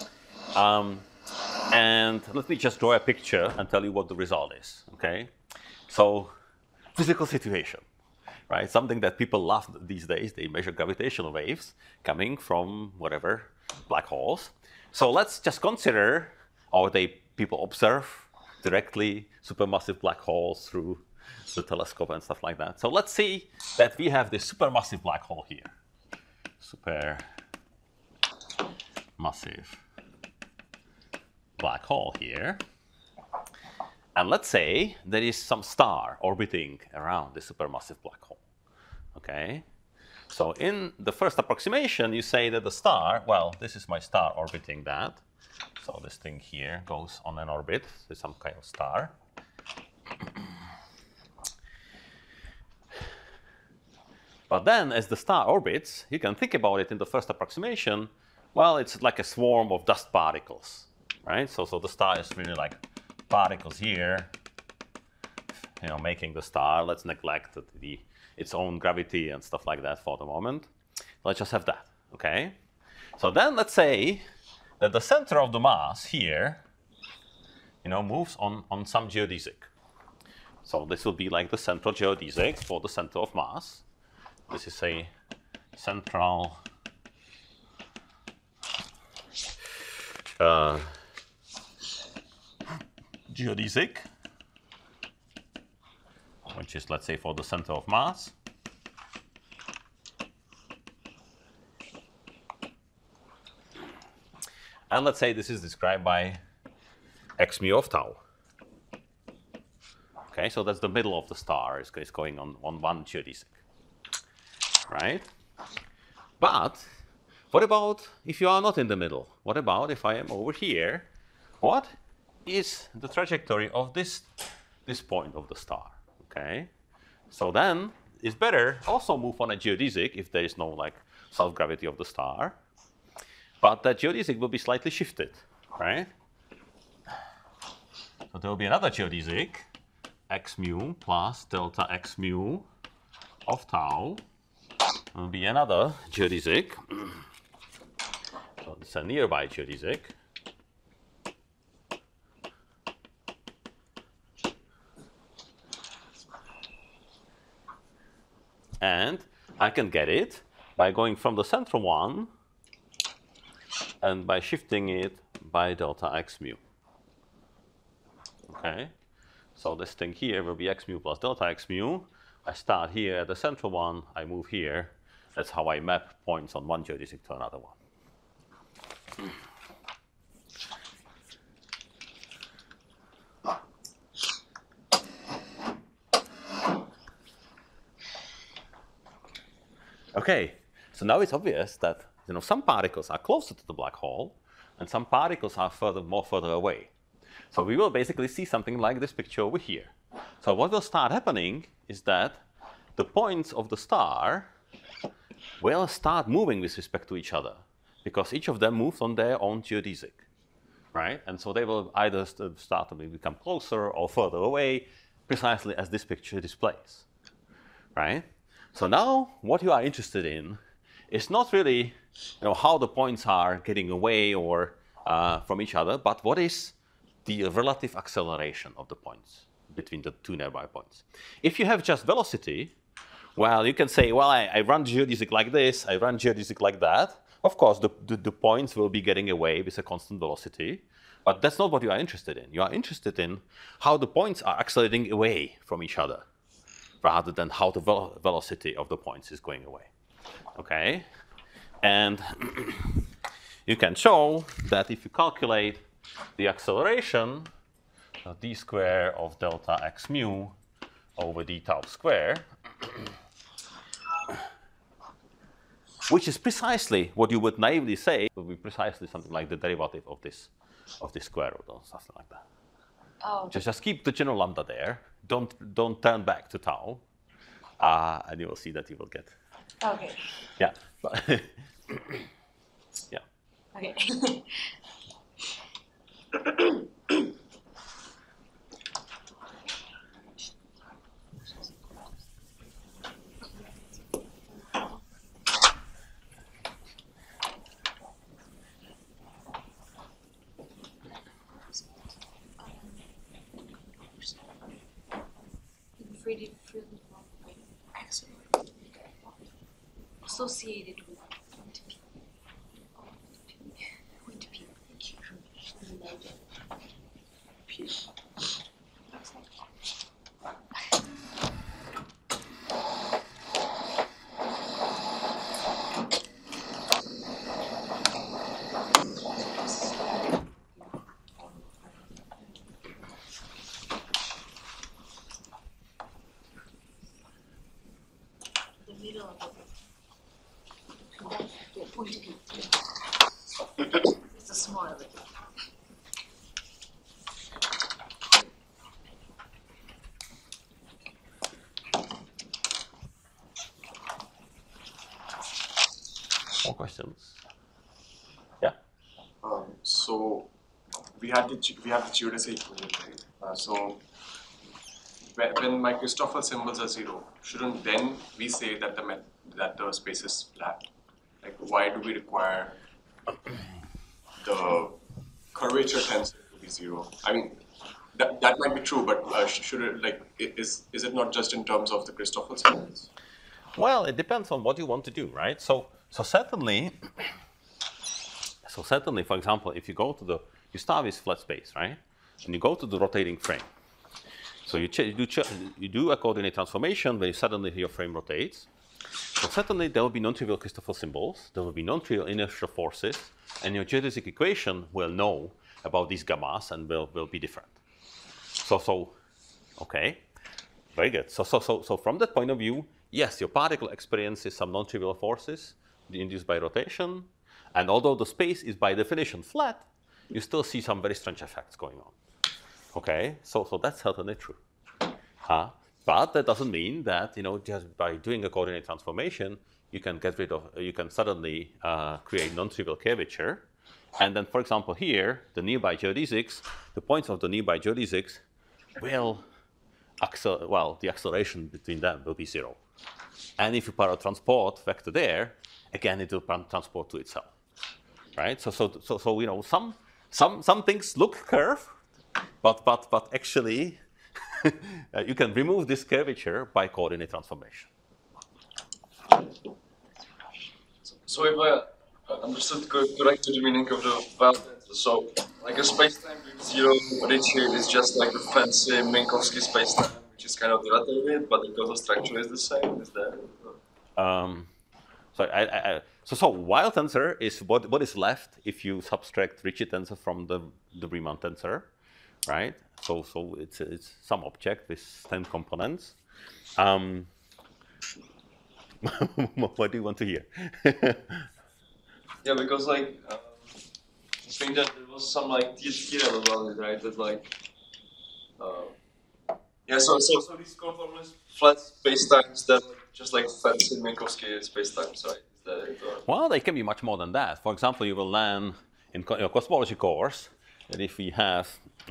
And let me just draw a picture and tell you what the result is, okay? So physical situation, right? Something that people love these days, they measure gravitational waves coming from whatever, black holes. So let's just consider, or people observe directly supermassive black holes through the telescope and stuff like that. So let's see that we have this supermassive black hole here. Supermassive black hole here. And let's say there is some star orbiting around the supermassive black hole. Okay? So in the first approximation, you say that the star, well, this is my star orbiting that. So this thing here goes on an orbit with some kind of star. But then, as the star orbits, you can think about it in the first approximation, well, it's like a swarm of dust particles, right? So the star is really like particles here, you know, making the star. Let's neglect its own gravity and stuff like that for the moment. Let's just have that, okay? So then let's say that the center of the mass here, you know, moves on some geodesic. So this will be like the central geodesic for the center of mass. This is a central geodesic, which is, let's say, for the center of mass. And let's say this is described by x mu of tau. Okay, so that's the middle of the star is going on one geodesic. Right? But what about if you are not in the middle? What about if I am over here? What is the trajectory of this point of the star? Okay? So then it's better also move on a geodesic if there is no like self-gravity of the star. But that geodesic will be slightly shifted, right? So there will be another geodesic, x mu plus delta x mu of tau. Will be another geodesic. So it's a nearby geodesic. And I can get it by going from the central one and by shifting it by delta x mu. Okay? So this thing here will be x mu plus delta x mu. I start here at the central one, I move here. That's how I map points on one geodesic to another one. Okay, so now it's obvious that some particles are closer to the black hole and some particles are more further away. So we will basically see something like this picture over here. So what will start happening is that the points of the star will start moving with respect to each other because each of them moves on their own geodesic, right? And so they will either start to become closer or further away, precisely as this picture displays, right? So now what you are interested in is not really how the points are getting away or from each other, but what is the relative acceleration of the points between the two nearby points. If you have just velocity, well, you can say, well, I run geodesic like this, I run geodesic like that. Of course, the points will be getting away with a constant velocity, but that's not what you are interested in. You are interested in how the points are accelerating away from each other, rather than how the velocity of the points is going away. Okay? And you can show that if you calculate the acceleration, d square of delta x mu over d tau square, which is precisely what you would naively say would be precisely something like the derivative of this square root or something like that. Oh. Just keep the general lambda there. Don't turn back to tau, and you will see that you will get. Okay. Yeah. Yeah. Okay. Associated with point P. Point P. P. The middle of the point P. It's a small element. More questions? Yeah. So we have the geodesic equation, right? So when my Christoffel symbols are 0, shouldn't then we say that the space is flat? Like, why do we require the curvature tensor to be 0? I mean, that might be true, but should it is it not just in terms of the Christoffel symbols? Well, it depends on what you want to do, right? So certainly, for example, if you go to you start with flat space, right? And you go to the rotating frame. So you do a coordinate transformation where suddenly your frame rotates. So certainly there will be non-trivial Christoffel symbols, there will be non-trivial inertial forces, and your geodesic equation will know about these gammas and will be different. So okay, very good. So from that point of view, yes, your particle experiences some non-trivial forces induced by rotation, and although the space is by definition flat, you still see some very strange effects going on. Okay, so that's certainly true. But that doesn't mean that just by doing a coordinate transformation, you can suddenly create non-trivial curvature. And then, for example, here, the nearby geodesics, the points of the nearby geodesics will the acceleration between them will be 0. And if you paratransport vector there, again, it will transport to itself, right? So some things look curved, but actually you can remove this curvature by coordinate transformation. So if I understood correctly the meaning of the Weil tensor, so like a spacetime with 0 redshift is just like a fancy Minkowski spacetime, which is kind of relative, but the causal structure is the same. Is that? So Weil tensor is what is left if you subtract Ricci tensor from the Riemann tensor, right? So it's some object with 10 components. What do you want to hear? Yeah, because I think that there was some theorem about it, right? That so these conformals flat spacetimes that just like fancy Minkowski spacetimes, right? Is that it? Or? Well, they can be much more than that. For example, you will learn in your cosmology course that if we have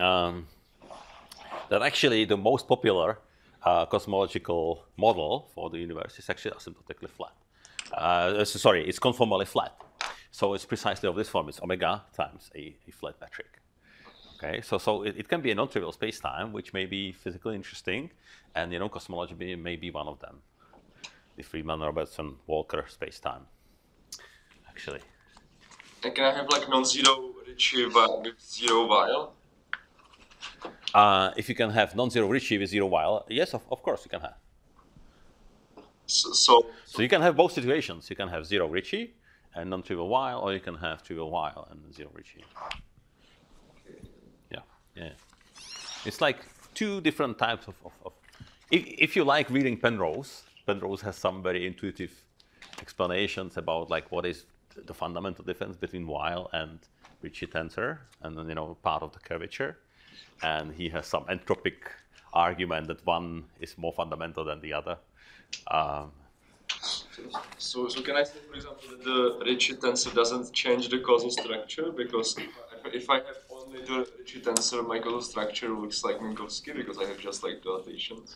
that actually the most popular cosmological model for the universe is actually asymptotically flat, Sorry, it's conformally flat. So it's precisely of this form. It's omega times a flat metric. Okay, so it can be a non-trivial space-time, which may be physically interesting, and cosmology may be one of them. The Friedmann-Robertson-Walker space-time, actually. And can I have like non-zero Ricci with zero Weil? If you can have non-zero Ricci with zero Weil, yes, of course you can have. So you can have both situations. You can have zero Ricci and non-trivial Weil, or you can have trivial Weil and zero Ricci. Yeah. It's like two different types of if you like reading Penrose has some very intuitive explanations about like what is the fundamental difference between Weil and Ricci tensor, and then part of the curvature, and he has some entropic argument that one is more fundamental than the other. So can I say, for example, that the Ricci tensor doesn't change the causal structure, because if I have only the Ricci tensor, my causal structure looks like Minkowski because I have just like dilatations.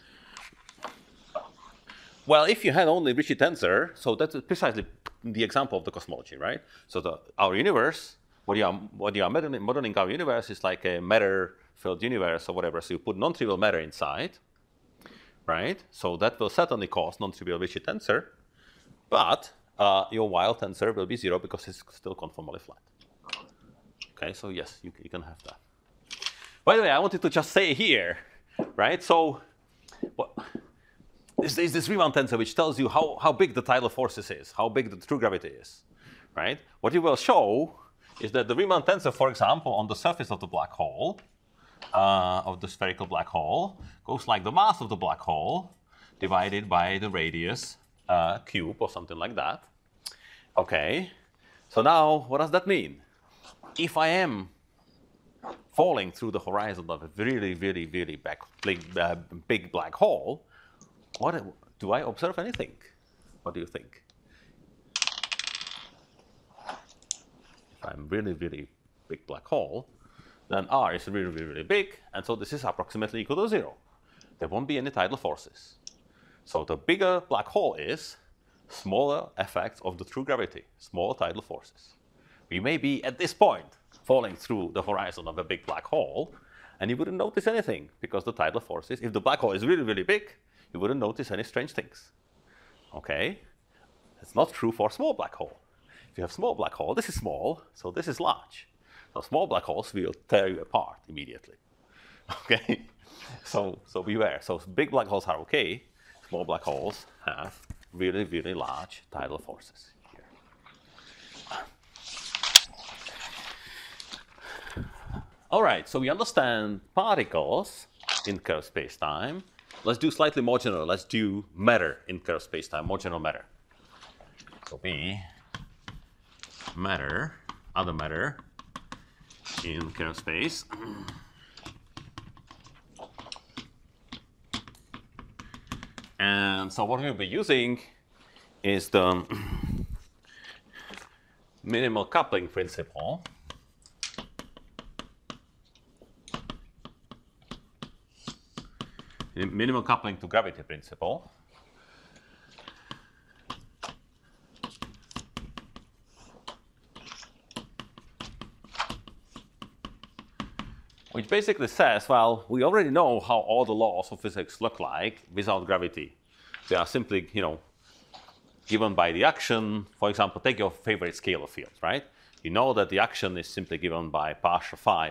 Well, if you had only Ricci tensor, so that's precisely the example of the cosmology, right? So our universe, what you are modeling our universe is like a matter-filled universe or whatever. So you put non-trivial matter inside, right? So that will certainly cause non-trivial Ricci tensor, but your Weil tensor will be zero because it's still conformally flat. Okay, so yes, you can have that. By the way, I wanted to just say here, right? So there's this Riemann tensor which tells you how big the tidal forces is, how big the true gravity is, right? What you will show is that the Riemann tensor, for example, on the surface of the black hole, of the spherical black hole, goes like the mass of the black hole divided by the radius cube or something like that. Okay, so now what does that mean? If I am falling through the horizon of a really, really, really big black hole, do I observe anything? What do you think? If I'm really, really big black hole, then R is really, really, really big, and so this is approximately equal to zero. There won't be any tidal forces. So the bigger black hole is, smaller effects of the true gravity, smaller tidal forces. We may be, at this point, falling through the horizon of a big black hole, and you wouldn't notice anything, because the tidal forces, if the black hole is really, really big, you wouldn't notice any strange things. Okay? It's not true for a small black hole. If you have small black hole, this is small, so this is large. So small black holes will tear you apart immediately. Okay? So beware. So big black holes are okay. Small black holes have really, really large tidal forces here. All right, so we understand particles in curved space-time. Let's do slightly more general. Let's do matter in curved space-time, more general matter. So B, matter, other matter in curved space. And so what we'll be using is the minimal coupling principle. Minimal coupling to gravity principle. Which basically says, well, we already know how all the laws of physics look like without gravity. They are simply, given by the action. For example, take your favorite scalar field, right? You know that the action is simply given by partial phi,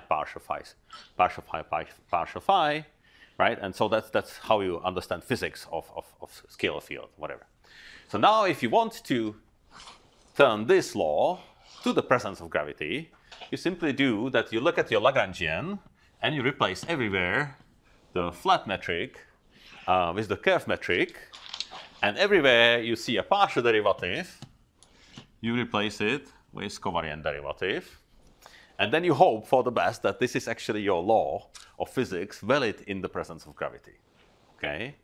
right? And so that's how you understand physics of scalar field, whatever. So now if you want to turn this law to the presence of gravity, you simply do that you look at your Lagrangian and you replace everywhere the flat metric with the curve metric, and everywhere you see a partial derivative, you replace it with covariant derivative. And then you hope for the best that this is actually your law of physics valid in the presence of gravity. Okay?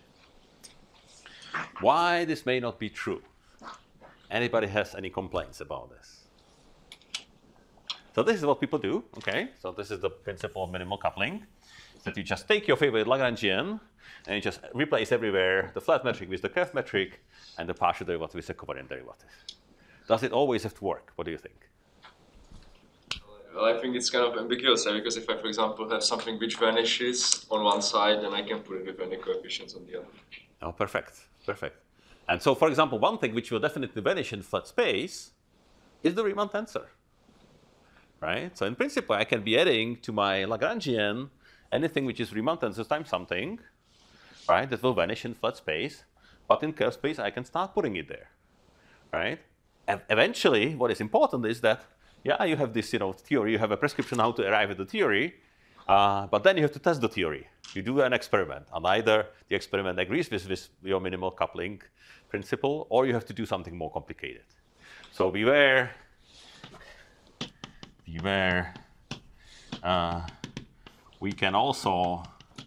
Why this may not be true? Anybody has any complaints about this? So this is what people do, okay? So this is the principle of minimal coupling. that you just take your favorite Lagrangian and you just replace everywhere the flat metric with the curved metric and the partial derivative with the covariant derivative. Does it always have to work? What do you think? Well, I think it's kind of ambiguous, because if I, for example, have something which vanishes on one side, then I can put it with any coefficients on the other. Oh, perfect, perfect. And so, for example, one thing which will definitely vanish in flat space is the Riemann tensor, right? So in principle, I can be adding to my Lagrangian anything which is Riemann tensor times something, right? That will vanish in flat space, but in curved space, I can start putting it there, right? And eventually, what is important is that, yeah, you have this, theory, you have a prescription how to arrive at the theory, but then you have to test the theory. You do an experiment, and either the experiment agrees with your minimal coupling principle, or you have to do something more complicated. So beware. We can also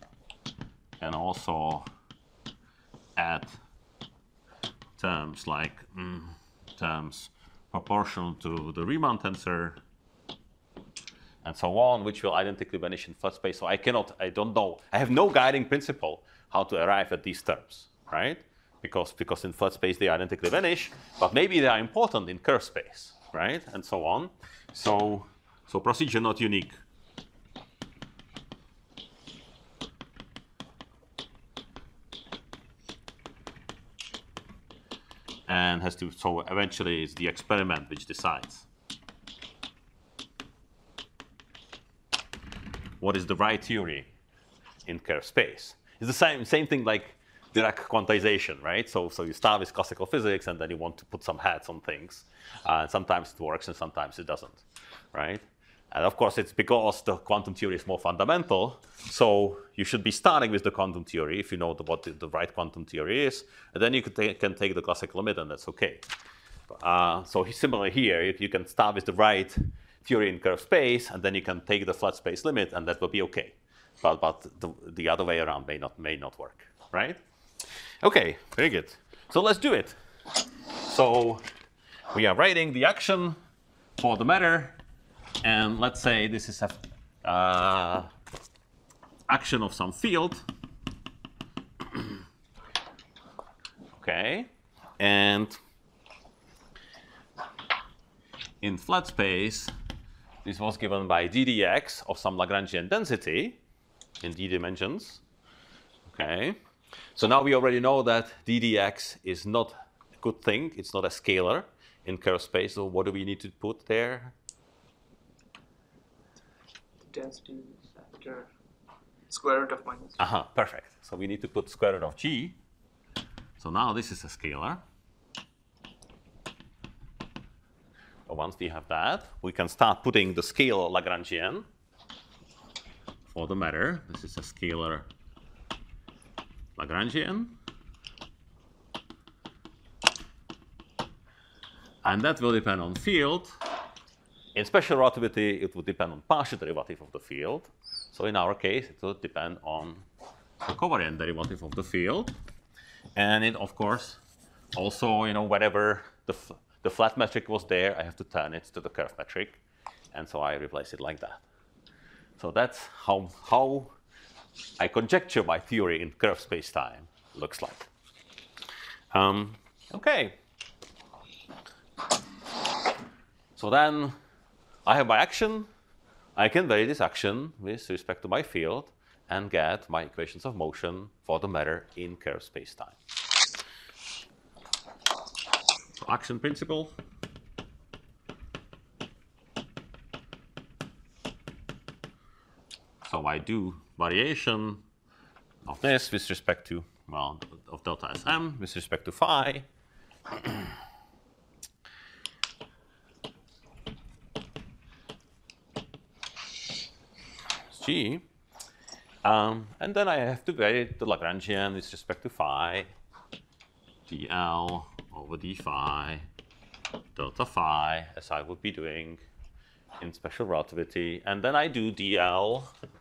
add terms like terms proportional to the Riemann tensor, and so on, which will identically vanish in flat space. So I don't know. I have no guiding principle how to arrive at these terms, right? Because in flat space they identically vanish, but maybe they are important in curved space, right? And so on. So procedure not unique. And so eventually it's the experiment which decides what is the right theory in curved space. It's the same thing like Dirac quantization, right? So you start with classical physics and then you want to put some hats on things. Sometimes it works and sometimes it doesn't, right? And of course, it's because the quantum theory is more fundamental. So you should be starting with the quantum theory if you know what the right quantum theory is. And then you can take the classical limit, and that's OK. So similarly here, if you can start with the right theory in curved space, and then you can take the flat space limit, and that will be OK. But the other way around may not work, right? OK, very good. So let's do it. So we are writing the action for the matter. And let's say this is a action of some field. OK. And in flat space, this was given by ddx of some Lagrangian density in d dimensions. OK. So now we already know that ddx is not a good thing. It's not a scalar in curved space. So what do we need to put there? Density factor square root of minus. Perfect. So we need to put square root of g. So now this is a scalar. So once we have that, we can start putting the scalar Lagrangian for the matter. This is a scalar Lagrangian. And that will depend on field. In special relativity, it would depend on partial derivative of the field. So in our case, it would depend on the covariant derivative of the field. And it, of course, also, whenever the flat metric was there, I have to turn it to the curved metric. And so I replace it like that. So that's how I conjecture my theory in curved space-time looks like. OK. So then I have my action. I can vary this action with respect to my field and get my equations of motion for the matter in curved space-time. So action principle. So I do variation of this with respect to, well, of delta Sm with respect to phi. G. And then I have to vary the Lagrangian with respect to phi, dl over d phi, delta phi, as I would be doing in special relativity. And then I do dl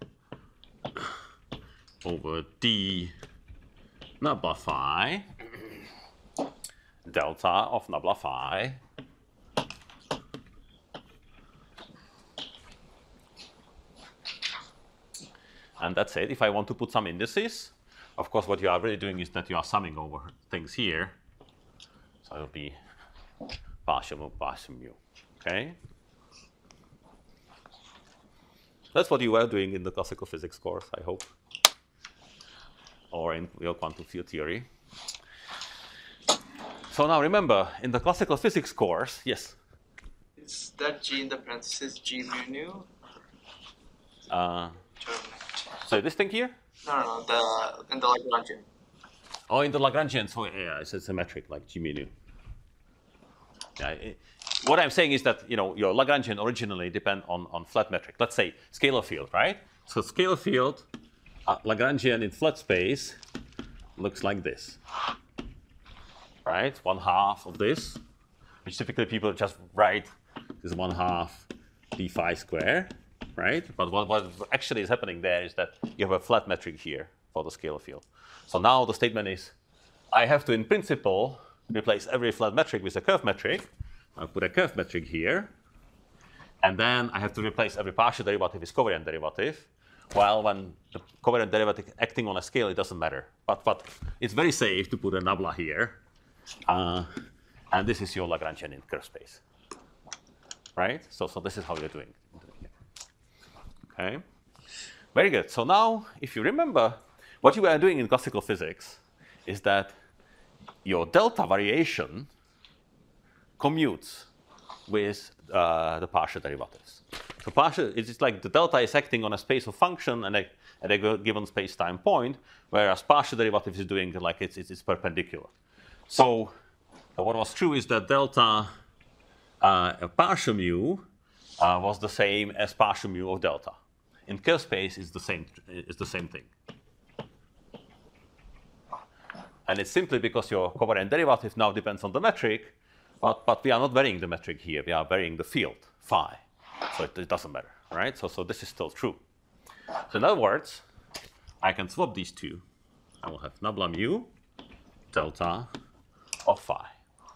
over d nabla phi, delta of nabla phi, And that's it. If I want to put some indices, of course, what you are really doing is that you are summing over things here. So it'll be partial mu. Okay? That's what you were doing in the classical physics course, I hope. Or in real quantum field theory. So now remember, in the classical physics course, yes? Is that G in the parentheses G mu nu? So this thing here? No, in the Lagrangian. Oh, in the Lagrangian, so yeah, it's symmetric like G mu nu. Yeah, what I'm saying is that your Lagrangian originally depend on flat metric. Let's say scalar field, right? So scalar field, Lagrangian in flat space looks like this, right? 1/2 of this, which typically people just write is 1/2 d phi square, right? But what actually is happening there is that you have a flat metric here for the scalar field. So now the statement is, I have to, in principle, replace every flat metric with a curve metric. I'll put a curve metric here. And then I have to replace every partial derivative with covariant derivative. While when the covariant derivative acting on a scale, it doesn't matter. But it's very safe to put a nabla here. And this is your Lagrangian in curve space. Right? So this is how you're doing it. Okay? Very good. So now, if you remember, what you were doing in classical physics is that your delta variation commutes with the partial derivatives. So it's like the delta is acting on a space of function and at a given space-time point, whereas partial derivative is doing like it's perpendicular. So what was true is that delta partial mu was the same as partial mu of delta. In curve space, it's the same thing. And it's simply because your covariant derivative now depends on the metric, but we are not varying the metric here. We are varying the field, phi. So it doesn't matter, right? So this is still true. So in other words, I can swap these two. I will have nabla mu delta of phi.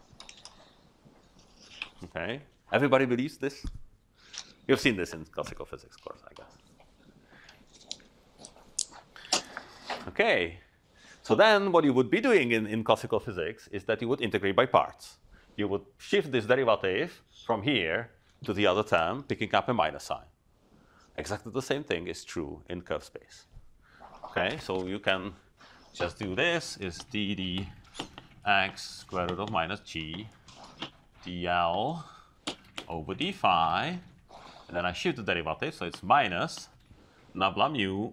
Okay? Everybody believes this? You've seen this in classical physics course, I guess. Okay. So then what you would be doing in classical physics is that you would integrate by parts. You would shift this derivative from here to the other term, picking up a minus sign. Exactly the same thing is true in curve space. Okay, so you can just do this, is ddx square root of minus g dl over d phi, and then I shift the derivative, so it's minus nabla mu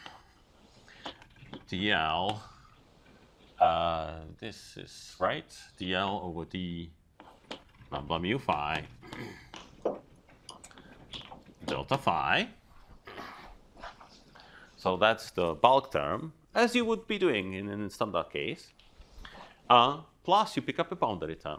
dl. This is right, dl over d nabla mu phi delta phi. So that's the bulk term, as you would be doing in a standard case. Plus you pick up a boundary term.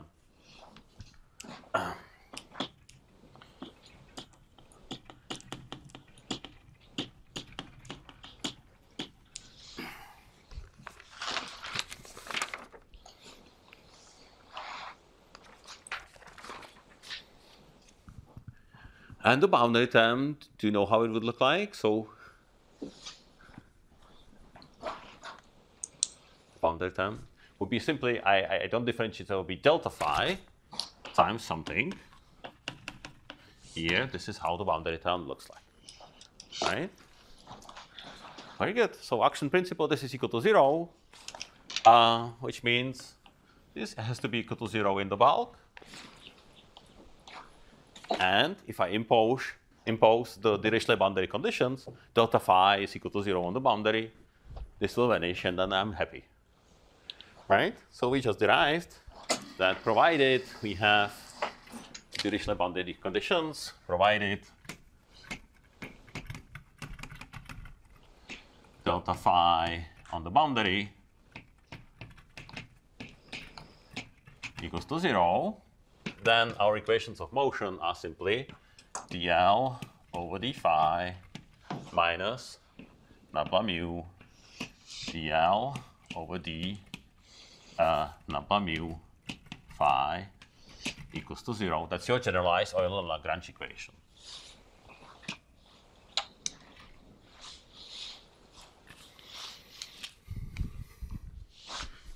And the boundary term, do you know how it would look like? So boundary term would be simply, I don't differentiate, so it would be delta phi times something. Here, this is how the boundary term looks like. Right? Very good. So action principle, this is equal to 0, which means this has to be equal to 0 in the bulk. And if I impose the Dirichlet boundary conditions, delta phi is equal to 0 on the boundary, this will vanish and then I'm happy. Right? So we just derived that provided we have Dirichlet boundary conditions, provided delta phi on the boundary equals to 0, then our equations of motion are simply dl over d phi minus nabla mu dl over d nabla mu phi equals to 0. That's your generalized Euler-Lagrange equation.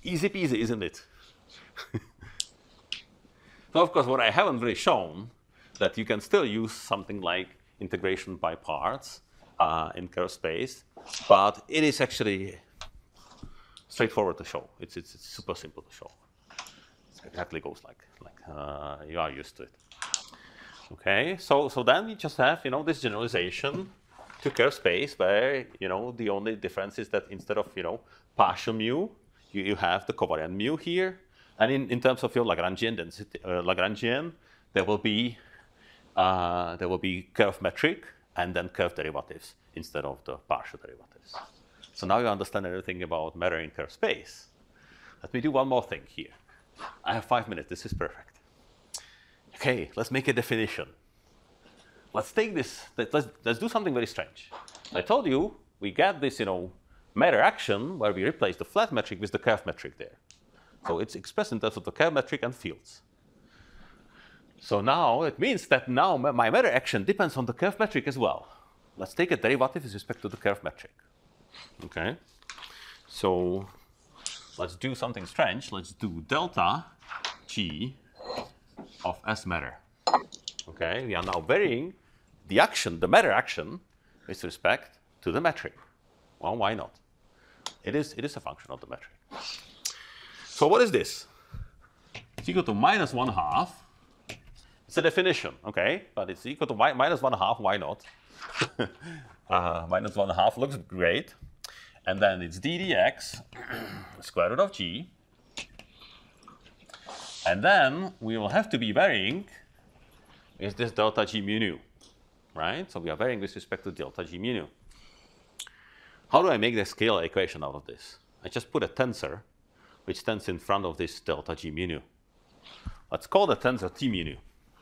Easy peasy, isn't it? So of course, what I haven't really shown that you can still use something like integration by parts in curve space, but it is actually straightforward to show. It's super simple to show. It exactly goes like you are used to it. Okay, so then we just have this generalization to curve space where the only difference is that instead of partial mu, you have the covariant mu here, and in terms of your Lagrangian density, Lagrangian, there will be curve metric and then curve derivatives instead of the partial derivatives. So now you understand everything about matter in curve space. Let me do one more thing here. I have 5 minutes. This is perfect. Okay, let's make a definition. Let's take this. Let's do something very strange. I told you we get this, matter action where we replace the flat metric with the curve metric there. So it's expressed in terms of the curve metric and fields. So now it means that now my matter action depends on the curve metric as well. Let's take a derivative with respect to the curve metric. Okay. So let's do something strange. Let's do delta G of S matter. Okay. We are now varying the action, the matter action, with respect to the metric. Well, why not? It is a function of the metric. So what is this? It's equal to minus 1/2. It's a definition, okay? But it's equal to minus 1/2. Why not? Minus 1/2 looks great. And then it's d dx square root of g. And then we will have to be varying with this delta g mu nu, right? So we are varying with respect to delta g mu nu. How do I make the scalar equation out of this? I just put a tensor which stands in front of this delta g mu nu. Let's call the tensor t mu nu.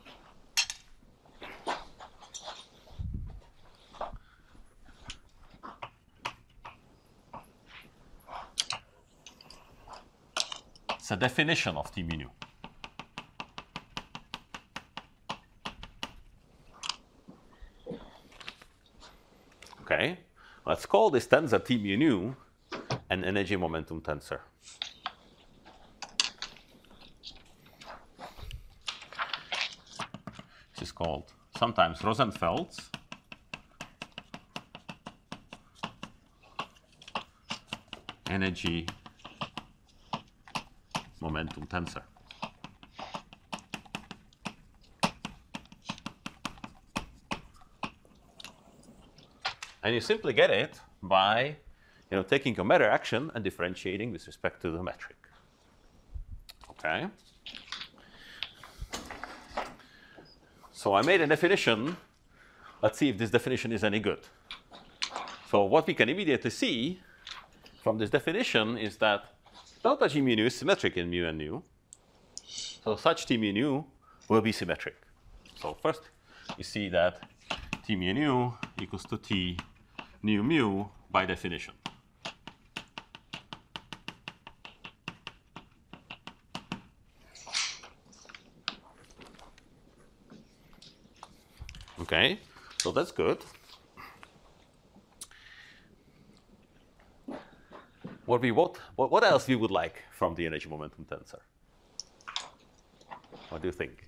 It's a definition of t mu nu. Okay, let's call this tensor t mu nu an energy momentum tensor. This is called sometimes Rosenfeld's energy momentum tensor. And you simply get it by taking a matter action and differentiating with respect to the metric. Okay. So I made a definition. Let's see if this definition is any good. So what we can immediately see from this definition is that delta g mu nu is symmetric in mu and nu. So such t mu nu will be symmetric. So first you see that t mu nu equals to t nu mu by definition. Okay, so that's good. What else we would like from the energy momentum tensor? What do you think?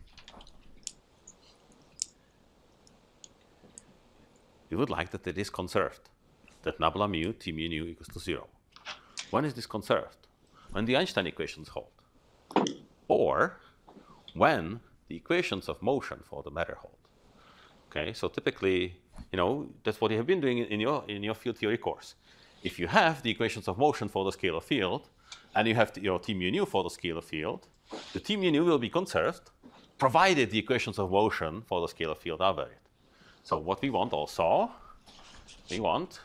We would like that it is conserved, that nabla mu t mu nu equals to 0. When is this conserved? When the Einstein equations hold, or when the equations of motion for the matter hold. Okay, so typically, that's what you have been doing in your field theory course. If you have the equations of motion for the scalar field, and you have your t mu nu for the scalar field, the t mu nu will be conserved, provided the equations of motion for the scalar field are varied. So what we want also, we want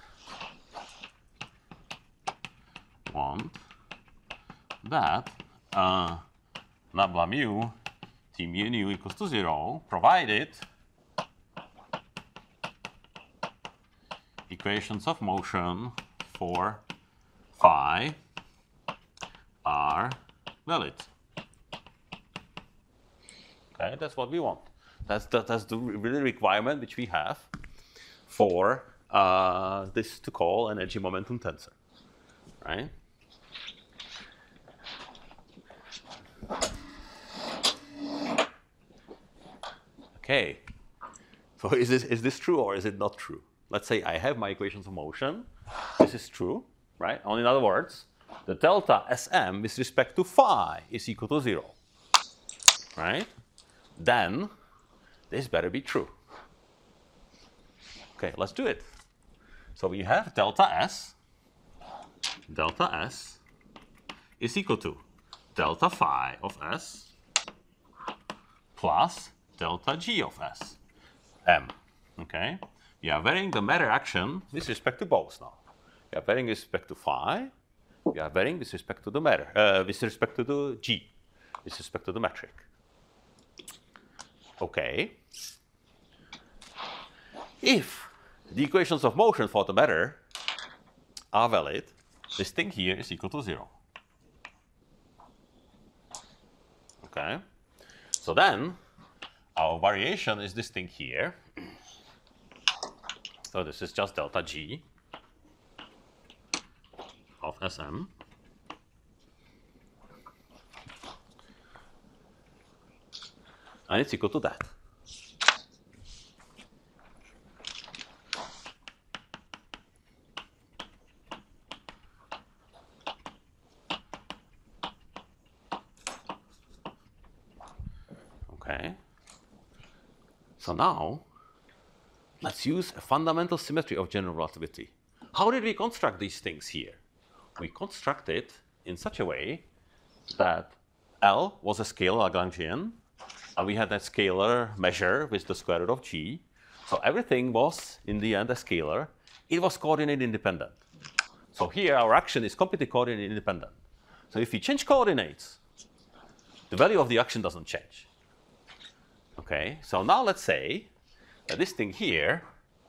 that nabla mu t mu nu equals to 0, provided equations of motion for phi are valid. Okay, that's what we want. That's the really requirement which we have for this to call an energy momentum tensor, right? Okay. So is this true or is it not true? Let's say I have my equations of motion. This is true, right? Or in other words, the delta Sm with respect to phi is equal to 0, right? Then this better be true. Okay, let's do it. So we have delta S is equal to delta phi of S plus delta G of S, M, okay? We are varying the matter action with respect to both now. We are varying with respect to phi, we are varying with respect to the matter, with respect to the G, with respect to the metric. Okay. If the equations of motion for the matter are valid, this thing here is equal to 0. Okay. So then our variation is this thing here. So this is just delta G of Sm. And it's equal to that. Okay. So now, let's use a fundamental symmetry of general relativity. How did we construct these things here? We construct it in such a way that L was a scalar Lagrangian, and we had that scalar measure with the square root of G. So everything was, in the end, a scalar. It was coordinate independent. So here our action is completely coordinate independent. So if we change coordinates, the value of the action doesn't change. Okay, so now let's say that this thing here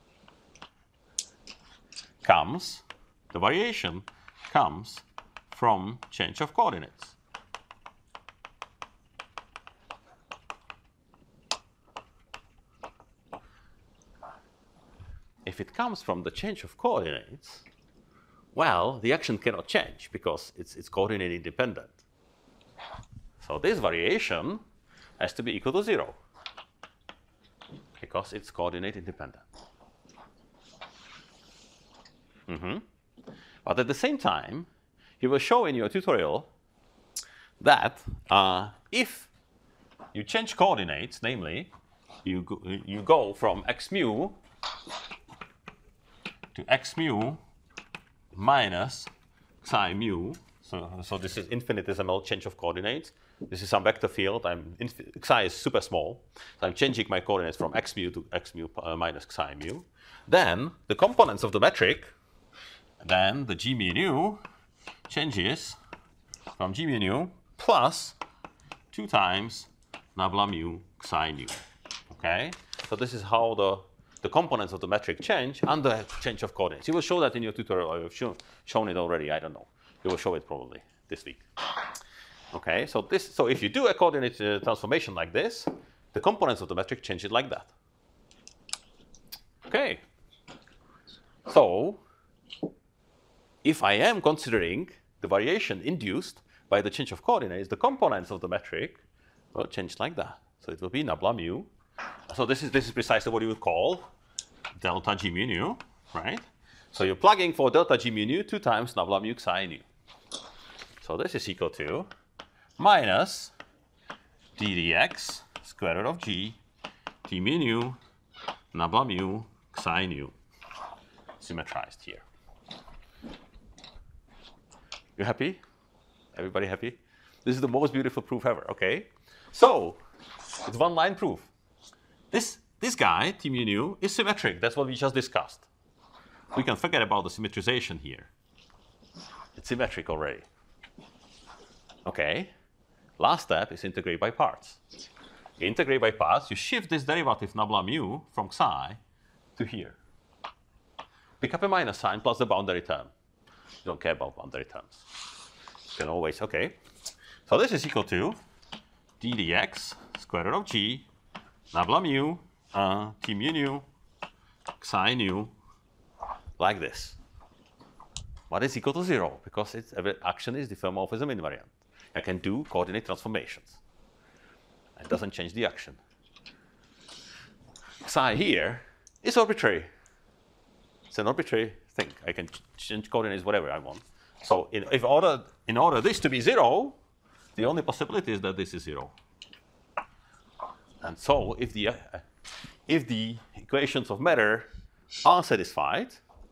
comes, the variation comes from change of coordinates. If it comes from the change of coordinates, well, the action cannot change because it's coordinate independent. So this variation has to be equal to 0 because it's coordinate independent. But at the same time, you will show in your tutorial that if you change coordinates, namely, you go from x mu to x mu minus psi mu. So this is infinitesimal change of coordinates. This is some vector field. Psi is super small. So I'm changing my coordinates from x mu to x mu minus psi mu. Then the components of the metric, then the g mu nu changes from g mu nu plus 2 times nabla mu psi nu. Okay? So this is how the components of the metric change under change of coordinates. You will show that in your tutorial, or you've shown it already, I don't know. You will show it probably this week. Okay, so if you do a coordinate transformation like this, the components of the metric change it like that. Okay. So if I am considering the variation induced by the change of coordinates, the components of the metric will change like that. So it will be nabla mu. So this is precisely what you would call delta g mu nu, right? So you're plugging for delta g mu nu 2 times nabla mu psi nu. So this is equal to minus d dx square root of g t mu nu nabla mu psi nu, symmetrized here. You happy? Everybody happy? This is the most beautiful proof ever, okay? So, it's one-line proof. This guy, t mu nu, is symmetric. That's what we just discussed. We can forget about the symmetrization here. It's symmetric already. Okay. Last step is integrate by parts. You integrate by parts, you shift this derivative nabla mu from psi to here. Pick up a minus sign plus the boundary term. You don't care about boundary terms. You can always, okay. So this is equal to d dx square root of g nabla mu t mu nu psi nu, like this. But it's equal to 0 because every action is diffeomorphism invariant. I can do coordinate transformations. It doesn't change the action. psi here is arbitrary. It's an arbitrary thing. I can change coordinates whatever I want. So in order this to be 0, the only possibility is that this is 0. And so if the equations of matter are satisfied,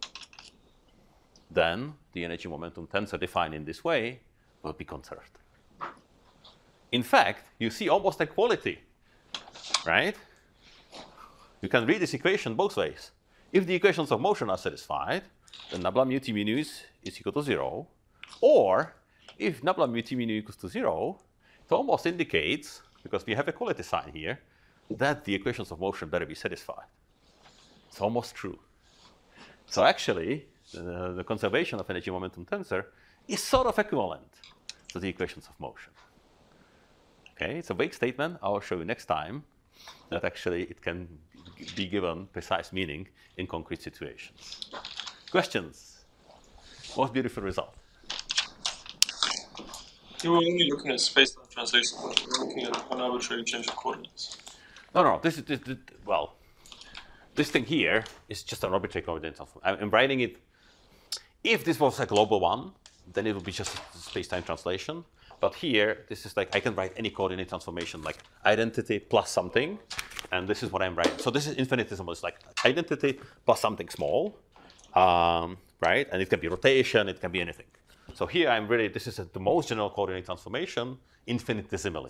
then the energy momentum tensor defined in this way will be conserved. In fact, you see almost equality, right? You can read this equation both ways. If the equations of motion are satisfied, then nabla mu t mu nu is equal to 0. Or if nabla mu t mu nu equals to 0, it almost indicates, because we have equality sign here, that the equations of motion better be satisfied. It's almost true. So actually, the conservation of energy momentum tensor is sort of equivalent to the equations of motion. Okay, it's a vague statement. I'll show you next time that actually it can be given precise meaning in concrete situations. Questions? Most beautiful result? You were only looking at space-time translation, but you were looking at an arbitrary change of coordinates. No. This thing here is just an arbitrary coordinate transform. I'm writing it. If this was a global one, then it would be just a space-time translation. But here, this is like I can write any coordinate transformation, like identity plus something, and this is what I'm writing. So this is infinitesimal. It's like identity plus something small, right? And it can be rotation. It can be anything. So here I'm really. This is the most general coordinate transformation infinitesimally.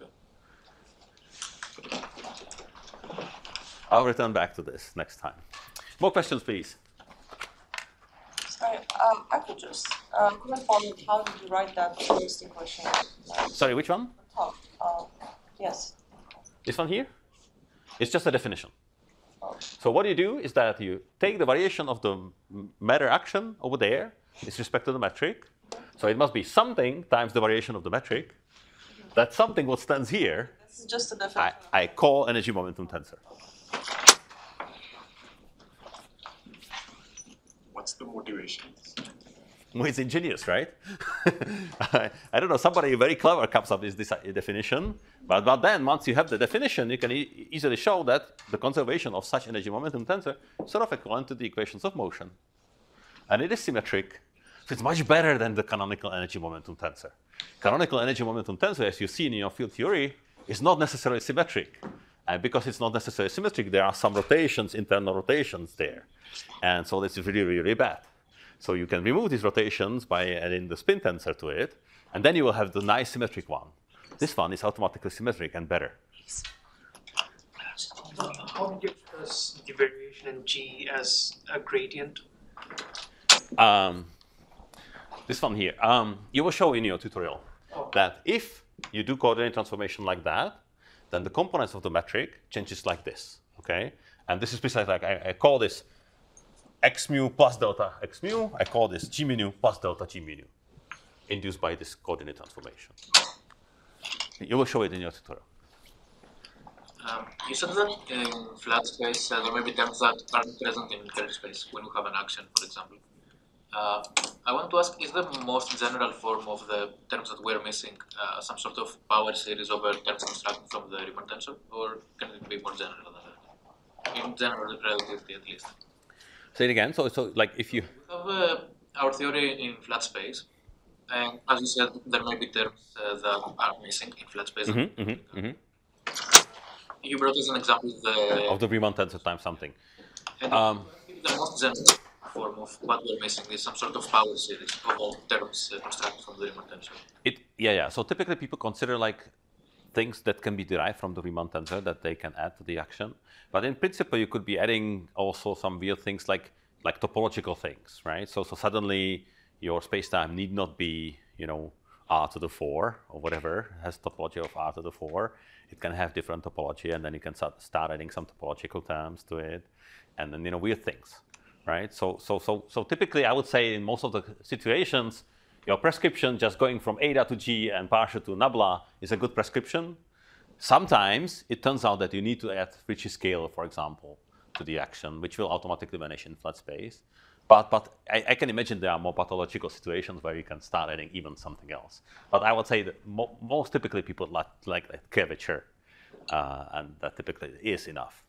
I'll return back to this next time. More questions, please. Sorry, I could just couldn't follow it. How did you write that first equation? Sorry, which one? Top. Yes. This one here? It's just a definition. So what you do is that you take the variation of the matter action over there with respect to the metric. So it must be something times the variation of the metric. That something what stands here, This is just a definition. I call energy momentum tensor. What's the motivation? Well, it's ingenious, right? I don't know, somebody very clever comes up with this definition, but then once you have the definition, you can easily show that the conservation of such energy momentum tensor is sort of equivalent to the equations of motion. And it is symmetric, so it's much better than the canonical energy momentum tensor. Canonical energy momentum tensor, as you see in your field theory, is not necessarily symmetric. And because it's not necessarily symmetric, there are some rotations, internal rotations there. And so this is really, really bad. So you can remove these rotations by adding the spin tensor to it, and then you will have the nice symmetric one. This one is automatically symmetric and better. How do you express the variation in G as a gradient? This one here, you will show in your tutorial that if you do coordinate transformation like that, then the components of the metric changes like this, okay? And this is precisely like I call this x mu plus delta x mu. I call this g mu nu plus delta g mu nu, induced by this coordinate transformation. You will show it in your tutorial. You said that in flat space there may be terms that aren't present in curved space when you have an action, for example. I want to ask, is the most general form of the terms that we're missing some sort of power series over terms constructed from the Riemann tensor, or can it be more general than that? In general relativity, at least. Say it again. So like if you have our theory in flat space, and as you said, there may be terms that are missing in flat space. You brought us an example of the Riemann tensor times something. And the most general form of what we're missing is some sort of power series of all terms constructed from the Riemann tensor. Yeah. So typically people consider like things that can be derived from the Riemann tensor that they can add to the action. But in principle, you could be adding also some weird things like topological things, right? So suddenly your spacetime need not be, r to the 4 or whatever has topology of r to the 4. It can have different topology, and then you can start adding some topological terms to it, and then weird things, right? So typically, I would say in most of the situations, your prescription just going from eta to g and partial to nabla is a good prescription. Sometimes it turns out that you need to add Ricci scale, for example, to the action, which will automatically vanish in flat space. But I can imagine there are more pathological situations where you can start adding even something else. But I would say that most typically people like curvature, and that typically is enough.